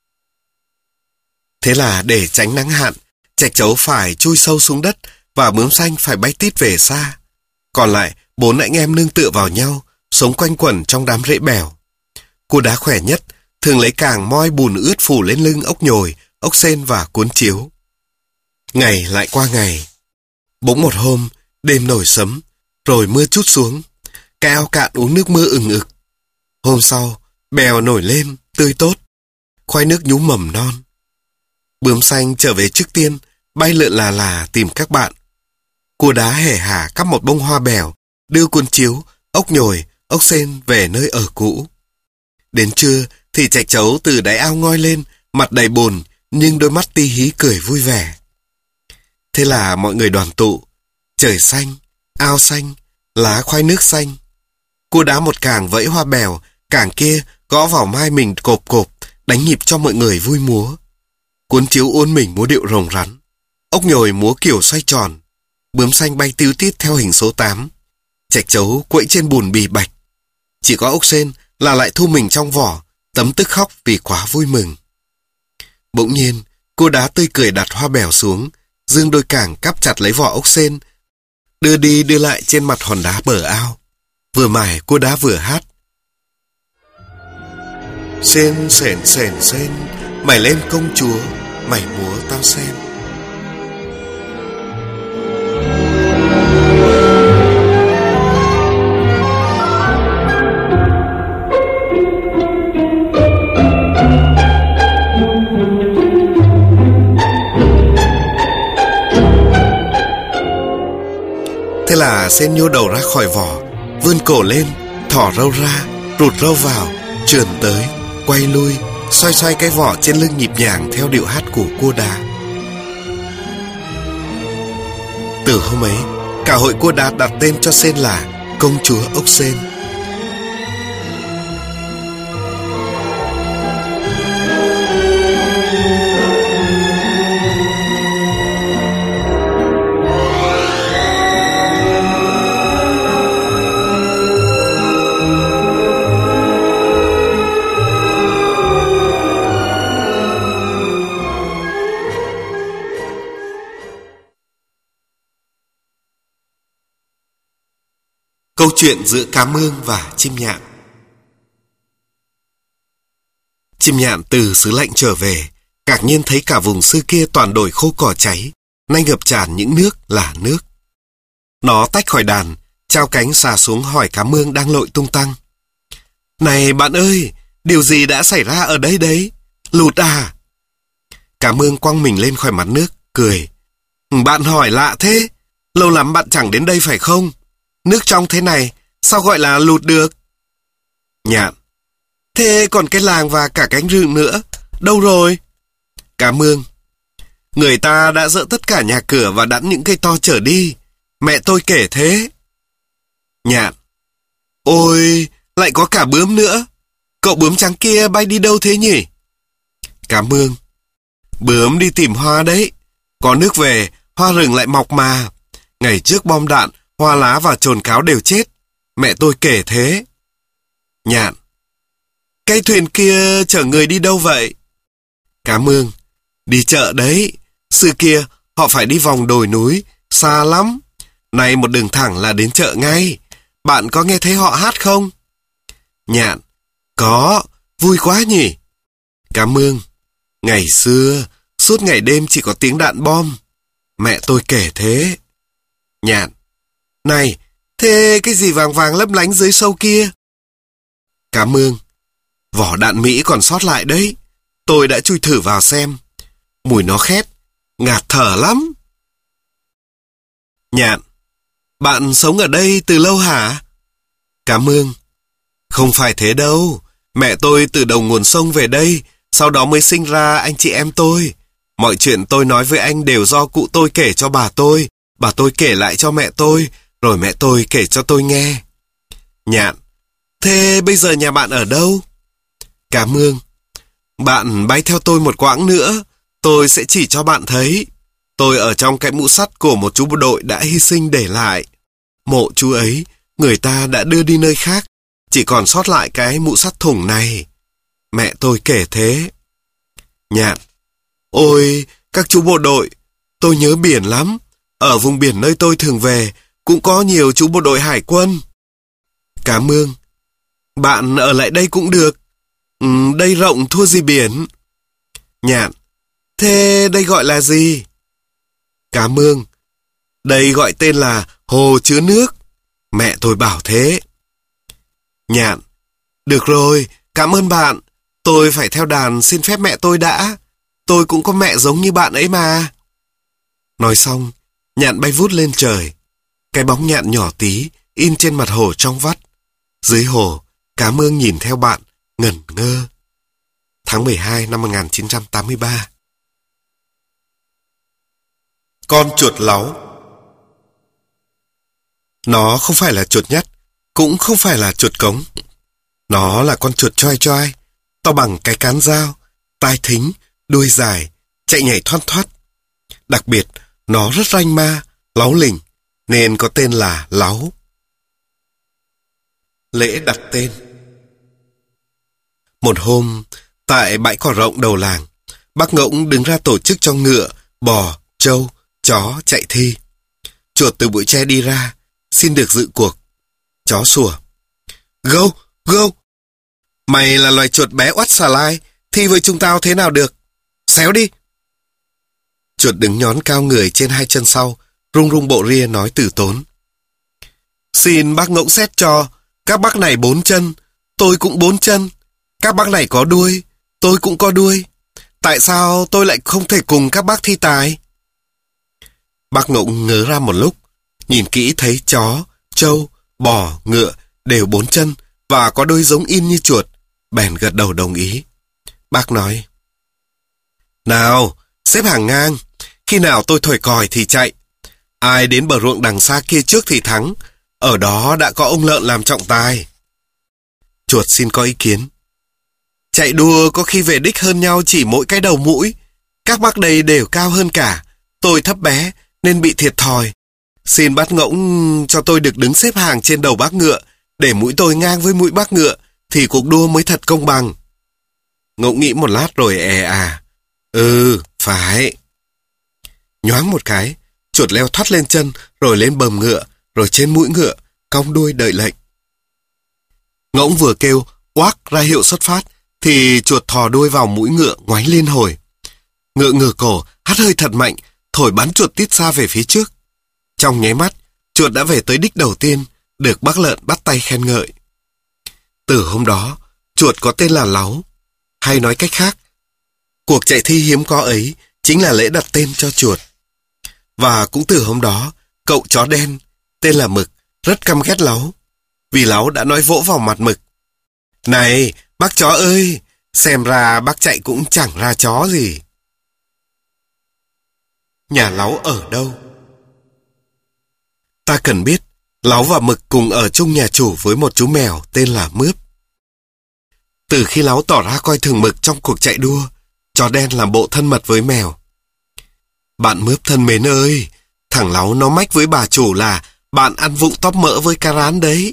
Thế là để tránh nắng hạn, trạch chấu phải chui sâu xuống đất và bướm xanh phải bay tít về xa. Còn lại, bốn anh em nương tựa vào nhau, sống quanh quẩn trong đám rễ bèo. Cua đá khỏe nhất, thường lấy càng moi bùn ướt phủ lên lưng ốc nhồi, ốc sên và cuốn chiếu. Ngày lại qua ngày. Bỗng một hôm, đêm nổi sấm, rồi mưa trút xuống. Cái ao cạn uống nước mưa ừng ực. Hôm sau, bèo nổi lên, tươi tốt. Khoai nước nhú mầm non. Bướm xanh trở về trước tiên, bay lượn là là tìm các bạn. Cua đá hẻ hả cắp một bông hoa bèo, đưa cuốn chiếu, ốc nhồi, ốc sên về nơi ở cũ. Đến trưa thì trạch chấu từ đáy ao ngoi lên, mặt đầy bùn, nhưng đôi mắt ti hí cười vui vẻ. Thế là mọi người đoàn tụ. Trời xanh, ao xanh, lá khoai nước xanh. Cua đá một càng vẫy hoa bèo, càng kia gõ vào mai mình cộp cộp, đánh nhịp cho mọi người vui múa. Cuốn chiếu uốn mình múa điệu rồng rắn. Ốc nhồi múa kiểu xoay tròn. Bướm xanh bay tíu tít theo hình số tám. Trạch chấu quẫy trên bùn bì bạch. Chỉ có ốc sên là lại thu mình trong vỏ, tấm tức khóc vì quá vui mừng. Bỗng nhiên, cua đá tươi cười đặt hoa bèo xuống, dương đôi cẳng cắp chặt lấy vỏ ốc sên, đưa đi đưa lại trên mặt hòn đá bờ ao. Vừa mải cua đá vừa hát. Sên sền sền sên, mày lên công chúa, mày múa tao xem. Thế là sên nhô đầu ra khỏi vỏ, vươn cổ lên, thỏ râu ra, rụt râu vào, trườn tới, quay lui, xoay xoay cái vỏ trên lưng nhịp nhàng theo điệu hát của cua đá. Từ hôm ấy, cả hội cua đá đặt tên cho sên là công chúa ốc sên. Câu chuyện giữa cá mương và chim nhạn. Chim nhạn từ xứ lạnh trở về, ngạc nhiên thấy cả vùng xưa kia toàn đồi khô cỏ cháy, nay ngập tràn những nước là nước. Nó tách khỏi đàn, trao cánh xà xuống hỏi cá mương đang lội tung tăng. Này bạn ơi, điều gì đã xảy ra ở đây đấy? Lụt à? Cá mương quăng mình lên khỏi mặt nước, cười. Bạn hỏi lạ thế, lâu lắm bạn chẳng đến đây phải không? Nước trong thế này, sao gọi là lụt được? Nhạn. Thế còn cái làng và cả cánh rừng nữa, đâu rồi? Cá mương. Người ta đã dỡ tất cả nhà cửa và đẵn những cây to trở đi. Mẹ tôi kể thế. Nhạn. Ôi, lại có cả bướm nữa. Cậu bướm trắng kia bay đi đâu thế nhỉ? Cá mương. Bướm đi tìm hoa đấy. Có nước về, hoa rừng lại mọc mà. Ngày trước bom đạn, hoa lá và chồn cáo đều chết. Mẹ tôi kể thế. Nhạn. Cái thuyền kia chở người đi đâu vậy? Cá mương. Đi chợ đấy. Xưa kia họ phải đi vòng đồi núi, xa lắm. Nay một đường thẳng là đến chợ ngay. Bạn có nghe thấy họ hát không? Nhạn. Có, vui quá nhỉ? Cá mương. Ngày xưa, suốt ngày đêm chỉ có tiếng đạn bom. Mẹ tôi kể thế. Nhạn. Này, thế cái gì vàng vàng lấp lánh dưới sâu kia? Cá mương. Vỏ đạn Mỹ còn sót lại đấy. Tôi đã chui thử vào xem. Mùi nó khét, ngạt thở lắm. Nhạn. Bạn sống ở đây từ lâu hả? Cá mương. Không phải thế đâu. Mẹ tôi từ đầu nguồn sông về đây, sau đó mới sinh ra anh chị em tôi. Mọi chuyện tôi nói với anh đều do cụ tôi kể cho bà tôi, bà tôi kể lại cho mẹ tôi, rồi mẹ tôi kể cho tôi nghe. Nhạn. Thế bây giờ nhà bạn ở đâu? Cá mương. Bạn bay theo tôi một quãng nữa, tôi sẽ chỉ cho bạn thấy. Tôi ở trong cái mũ sắt của một chú bộ đội đã hy sinh để lại. Mộ chú ấy, người ta đã đưa đi nơi khác, chỉ còn sót lại cái mũ sắt thủng này. Mẹ tôi kể thế. Nhạn. Ôi, các chú bộ đội, tôi nhớ biển lắm. Ở vùng biển nơi tôi thường về, cũng có nhiều chú bộ đội hải quân. Cá mương. Bạn ở lại đây cũng được. Ừ, đây rộng thua gì biển. Nhạn. Thế đây gọi là gì? Cá mương. Đây gọi tên là hồ chứa nước. Mẹ tôi bảo thế. Nhạn. Được rồi, cảm ơn bạn. Tôi phải theo đàn xin phép mẹ tôi đã. Tôi cũng có mẹ giống như bạn ấy mà. Nói xong, nhạn bay vút lên trời. Cái bóng nhạn nhỏ tí in trên mặt hồ trong vắt. Dưới hồ, cá mương nhìn theo bạn, ngẩn ngơ. Tháng mười hai năm một nghìn chín trăm tám mươi ba. Con chuột láu. Nó không phải là chuột nhắt, cũng không phải là chuột cống. Nó là con chuột choai choai, to bằng cái cán dao, tai thính, đuôi dài, chạy nhảy thoăn thoắt. Đặc biệt, nó rất ranh ma, láu lỉnh, nên có tên là láu. Lễ đặt tên. Một hôm, tại bãi cỏ rộng đầu làng, bác Ngỗng đứng ra tổ chức cho ngựa, bò, trâu, chó chạy thi. Chuột từ bụi tre đi ra, xin được dự cuộc. Chó sủa. Gâu, gâu. Mày là loài chuột bé oắt xà lai, thi với chúng tao thế nào được? Xéo đi. Chuột đứng nhón cao người trên hai chân sau, rung rung bộ ria nói từ tốn. Xin bác Ngỗng xét cho, các bác này bốn chân, tôi cũng bốn chân. Các bác này có đuôi, tôi cũng có đuôi. Tại sao tôi lại không thể cùng các bác thi tài? Bác Ngỗng ngớ ra một lúc, nhìn kỹ thấy chó, trâu, bò, ngựa đều bốn chân và có đôi giống in như chuột, bèn gật đầu đồng ý. Bác nói. Nào, xếp hàng ngang, khi nào tôi thổi còi thì chạy. Ai đến bờ ruộng đằng xa kia trước thì thắng, ở đó đã có ông lợn làm trọng tài. Chuột xin có ý kiến. Chạy đua có khi về đích hơn nhau chỉ mỗi cái đầu mũi. Các bác đây đều cao hơn cả, tôi thấp bé nên bị thiệt thòi. Xin bác Ngỗng cho tôi được đứng xếp hàng trên đầu bác ngựa, để mũi tôi ngang với mũi bác ngựa, thì cuộc đua mới thật công bằng. Ngỗng nghĩ một lát rồi è à. Ừ, phải. Nhoáng một cái, chuột leo thoát lên chân, rồi lên bờm ngựa, rồi trên mũi ngựa, cong đuôi đợi lệnh. Ngỗng vừa kêu oác ra hiệu xuất phát, thì chuột thò đuôi vào mũi ngựa ngoáy liên hồi. Ngựa ngửa cổ, hắt hơi thật mạnh, thổi bắn chuột tít xa về phía trước. Trong nháy mắt, chuột đã về tới đích đầu tiên, được bác lợn bắt tay khen ngợi. Từ hôm đó, chuột có tên là Láu. Hay nói cách khác, cuộc chạy thi hiếm có ấy chính là lễ đặt tên cho chuột. Và cũng từ hôm đó, cậu chó đen, tên là Mực, rất căm ghét Láu. Vì Láu đã nói vỗ vào mặt Mực: "Này, bác chó ơi, xem ra bác chạy cũng chẳng ra chó gì." Nhà Láu ở đâu? Ta cần biết, Láu và Mực cùng ở chung nhà chủ với một chú mèo tên là Mướp. Từ khi Láu tỏ ra coi thường Mực trong cuộc chạy đua, chó đen làm bộ thân mật với mèo. "Bạn Mướp thân mến ơi, thằng Láu nó mách với bà chủ là bạn ăn vụng tóp mỡ với cá rán đấy."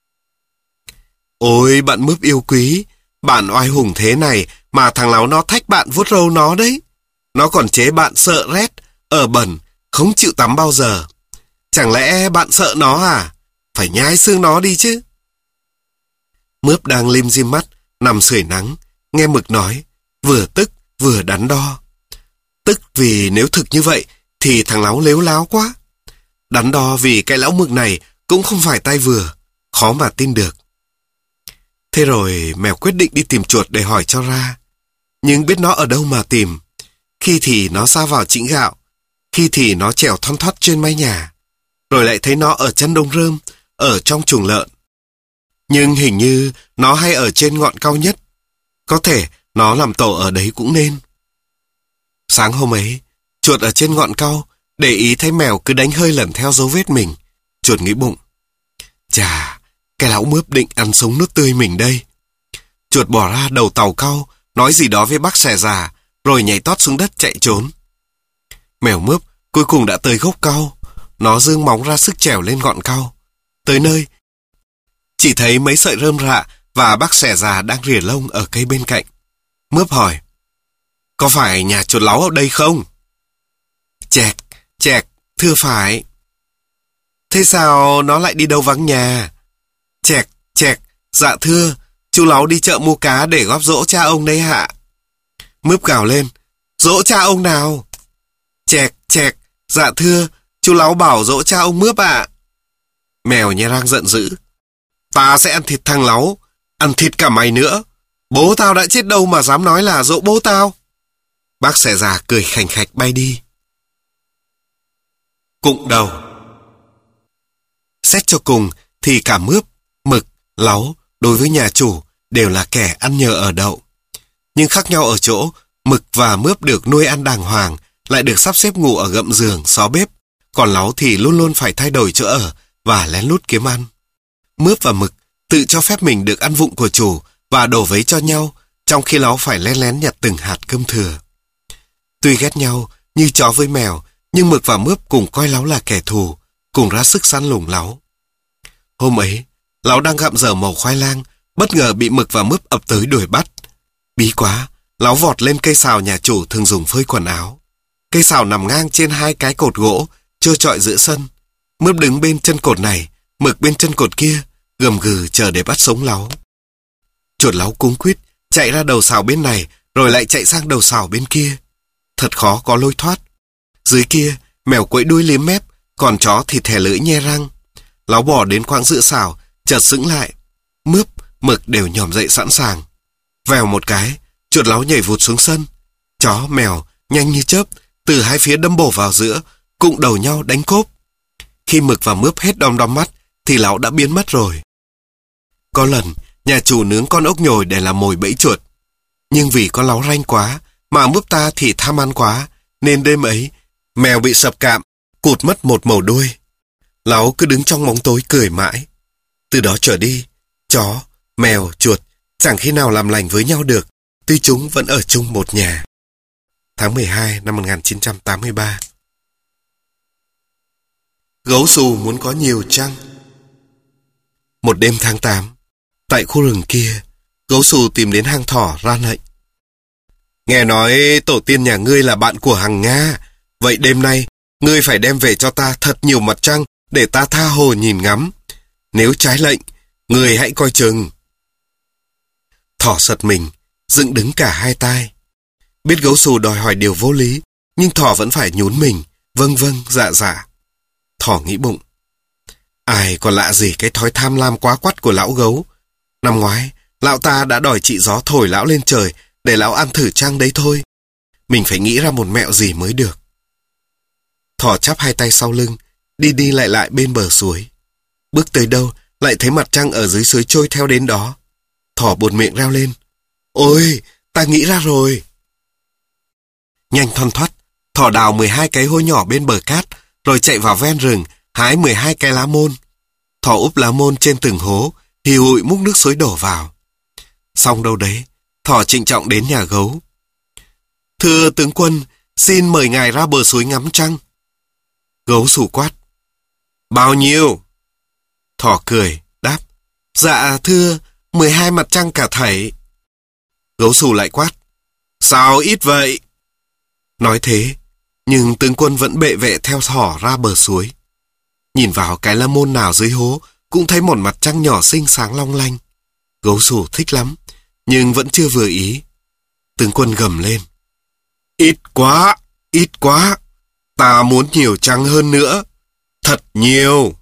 "Ôi bạn Mướp yêu quý, bạn oai hùng thế này mà thằng Láu nó thách bạn vuốt râu nó đấy. Nó còn chế bạn sợ rét, ở bẩn, không chịu tắm bao giờ. Chẳng lẽ bạn sợ nó à? Phải nhai xương nó đi chứ." Mướp đang lim dim mắt, nằm sưởi nắng, nghe Mực nói, vừa tức vừa đắn đo. Tức vì nếu thực như vậy thì thằng Láu lếu láo quá. Đắn đo vì cái lão Mực này cũng không phải tay vừa, khó mà tin được. Thế rồi mèo quyết định đi tìm chuột để hỏi cho ra. Nhưng biết nó ở đâu mà tìm. Khi thì nó sa vào chĩnh gạo, khi thì nó trèo thon thót trên mái nhà, rồi lại thấy nó ở chân đống rơm, ở trong chuồng lợn. Nhưng hình như nó hay ở trên ngọn cao nhất. Có thể nó làm tổ ở đấy cũng nên. Sáng hôm ấy, chuột ở trên ngọn cao, để ý thấy mèo cứ đánh hơi lần theo dấu vết mình. Chuột nghĩ bụng: "Chà, cái lão Mướp định ăn sống nuốt tươi mình đây." Chuột bỏ ra đầu tàu cao, nói gì đó với bác xẻ già, rồi nhảy tót xuống đất chạy trốn. Mèo Mướp cuối cùng đã tới gốc cao. Nó giương móng ra sức trèo lên ngọn cao. Tới nơi, chỉ thấy mấy sợi rơm rạ và bác xẻ già đang rỉa lông ở cây bên cạnh. Mướp hỏi: "Có phải nhà chuột Láu ở đây không?" "Chẹc, chẹc, thưa phải." "Thế sao nó lại đi đâu vắng nhà?" "Chẹc, chẹc, dạ thưa, chú Láu đi chợ mua cá để góp giỗ cha ông đấy hạ." Mướp gào lên: "Giỗ cha ông nào?" "Chẹc, chẹc, dạ thưa, chú Láu bảo giỗ cha ông Mướp ạ." Mèo nhe răng giận dữ: "Ta sẽ ăn thịt thằng Láu, ăn thịt cả mày nữa. Bố tao đã chết đâu mà dám nói là giỗ bố tao." Bác xẻ già cười khành khạch bay đi. Cụng đầu. Xét cho cùng thì cả Mướp, Mực, Láu đối với nhà chủ đều là kẻ ăn nhờ ở đậu. Nhưng khác nhau ở chỗ, Mực và Mướp được nuôi ăn đàng hoàng, lại được sắp xếp ngủ ở gậm giường, xó bếp. Còn Láu thì luôn luôn phải thay đổi chỗ ở và lén lút kiếm ăn. Mướp và Mực tự cho phép mình được ăn vụng của chủ và đổ vấy cho nhau, trong khi Láu phải lén lén nhặt từng hạt cơm thừa. Tuy ghét nhau như chó với mèo, nhưng Mực và Mướp cùng coi Láu là kẻ thù, cùng ra sức săn lùng Láu. Hôm ấy, Láu đang gặm dở mẩu khoai lang, bất ngờ bị Mực và Mướp ập tới đuổi bắt. Bí quá, Láu vọt lên cây sào nhà chủ thường dùng phơi quần áo. Cây sào nằm ngang trên hai cái cột gỗ, trơ trọi giữa sân. Mướp đứng bên chân cột này, Mực bên chân cột kia, gầm gừ chờ để bắt sống Láu. Chuột Láu cuống quýt chạy ra đầu sào bên này, rồi lại chạy sang đầu sào bên kia. Thật khó có lối thoát. Dưới kia, mèo quẫy đuôi liếm mép, còn chó thì thè lưỡi nhe răng. Láu bò đến quãng giữa sào, chợt sững lại. Mướp, Mực đều nhòm dậy sẵn sàng. Vèo một cái, chuột Láu nhảy vụt xuống sân. Chó, mèo, nhanh như chớp, từ hai phía đâm bổ vào giữa, cụng đầu nhau đánh cốp. Khi Mực và Mướp hết đom đóm mắt, thì Láu đã biến mất rồi. Có lần, nhà chủ nướng con ốc nhồi để làm mồi bẫy chuột. Nhưng vì con Láu ranh quá, mà Mướp ta thì tham ăn quá, nên đêm ấy, mèo bị sập cạm, cụt mất một mẩu đuôi. Láu cứ đứng trong bóng tối cười mãi. Từ đó trở đi, chó, mèo, chuột chẳng khi nào làm lành với nhau được, tuy chúng vẫn ở chung một nhà. Tháng mười hai năm một nghìn chín trăm tám mươi ba. Gấu xù muốn có nhiều trăng. Một đêm tháng tám, tại khu rừng kia, gấu xù tìm đến hang thỏ ra lệnh: "Nghe nói tổ tiên nhà ngươi là bạn của Hằng Nga, vậy đêm nay ngươi phải đem về cho ta thật nhiều mặt trăng để ta tha hồ nhìn ngắm. Nếu trái lệnh, ngươi hãy coi chừng." Thỏ giật mình, dựng đứng cả hai tai. Biết gấu xù đòi hỏi điều vô lý, nhưng thỏ vẫn phải nhún mình, vâng vâng dạ dạ. Thỏ nghĩ bụng, ai còn lạ gì cái thói tham lam quá quắt của lão gấu. Năm ngoái, lão ta đã đòi chị gió thổi lão lên trời để lão ăn thử chăng đấy thôi. Mình phải nghĩ ra một mẹo gì mới được. Thỏ chắp hai tay sau lưng, đi đi lại lại bên bờ suối. Bước tới đâu, lại thấy mặt trăng ở dưới suối trôi theo đến đó. Thỏ buột miệng reo lên, ôi, ta nghĩ ra rồi. Nhanh thoăn thoắt, thỏ đào mười hai cái hố nhỏ bên bờ cát, rồi chạy vào ven rừng, hái mười hai cái lá môn. Thỏ úp lá môn trên từng hố, hì hụi múc nước suối đổ vào. Xong đâu đấy, thỏ trịnh trọng đến nhà gấu. Thưa tướng quân, xin mời ngài ra bờ suối ngắm trăng. Gấu xù quát, bao nhiêu? Thỏ cười, đáp, dạ thưa, mười hai mặt trăng cả thảy. Gấu xù lại quát, sao ít vậy? Nói thế, nhưng tướng quân vẫn bệ vệ theo thỏ ra bờ suối. Nhìn vào cái lá môn nào dưới hố, cũng thấy một mặt trăng nhỏ xinh sáng long lanh. Gấu xù thích lắm, nhưng vẫn chưa vừa ý. Tướng quân gầm lên, ít quá, ít quá, ta muốn nhiều trăng hơn nữa, thật nhiều.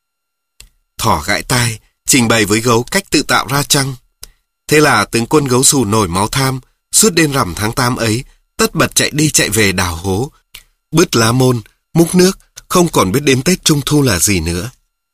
Thỏ gãi tai, trình bày với gấu cách tự tạo ra trăng. Thế là tướng quân gấu xù nổi máu tham, suốt đêm rằm tháng tám ấy, tất bật chạy đi chạy về đào hố, bứt lá môn, múc nước, không còn biết đến Tết Trung Thu là gì nữa.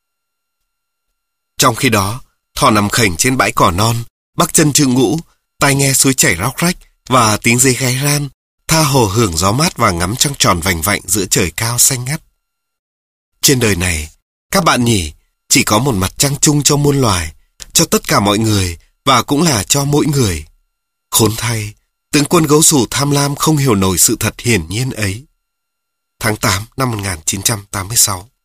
Trong khi đó, thỏ nằm khểnh trên bãi cỏ non, bắc chân chữ ngũ, tai nghe suối chảy róc rách và tiếng dế gáy ran, tha hồ hưởng gió mát và ngắm trăng tròn vành vạnh giữa trời cao xanh ngắt. Trên đời này, các bạn nhỉ, chỉ có một mặt trăng chung cho muôn loài, cho tất cả mọi người và cũng là cho mỗi người. Khốn thay, tướng quân gấu xù tham lam không hiểu nổi sự thật hiển nhiên ấy. Tháng tám năm một nghìn chín trăm tám mươi sáu.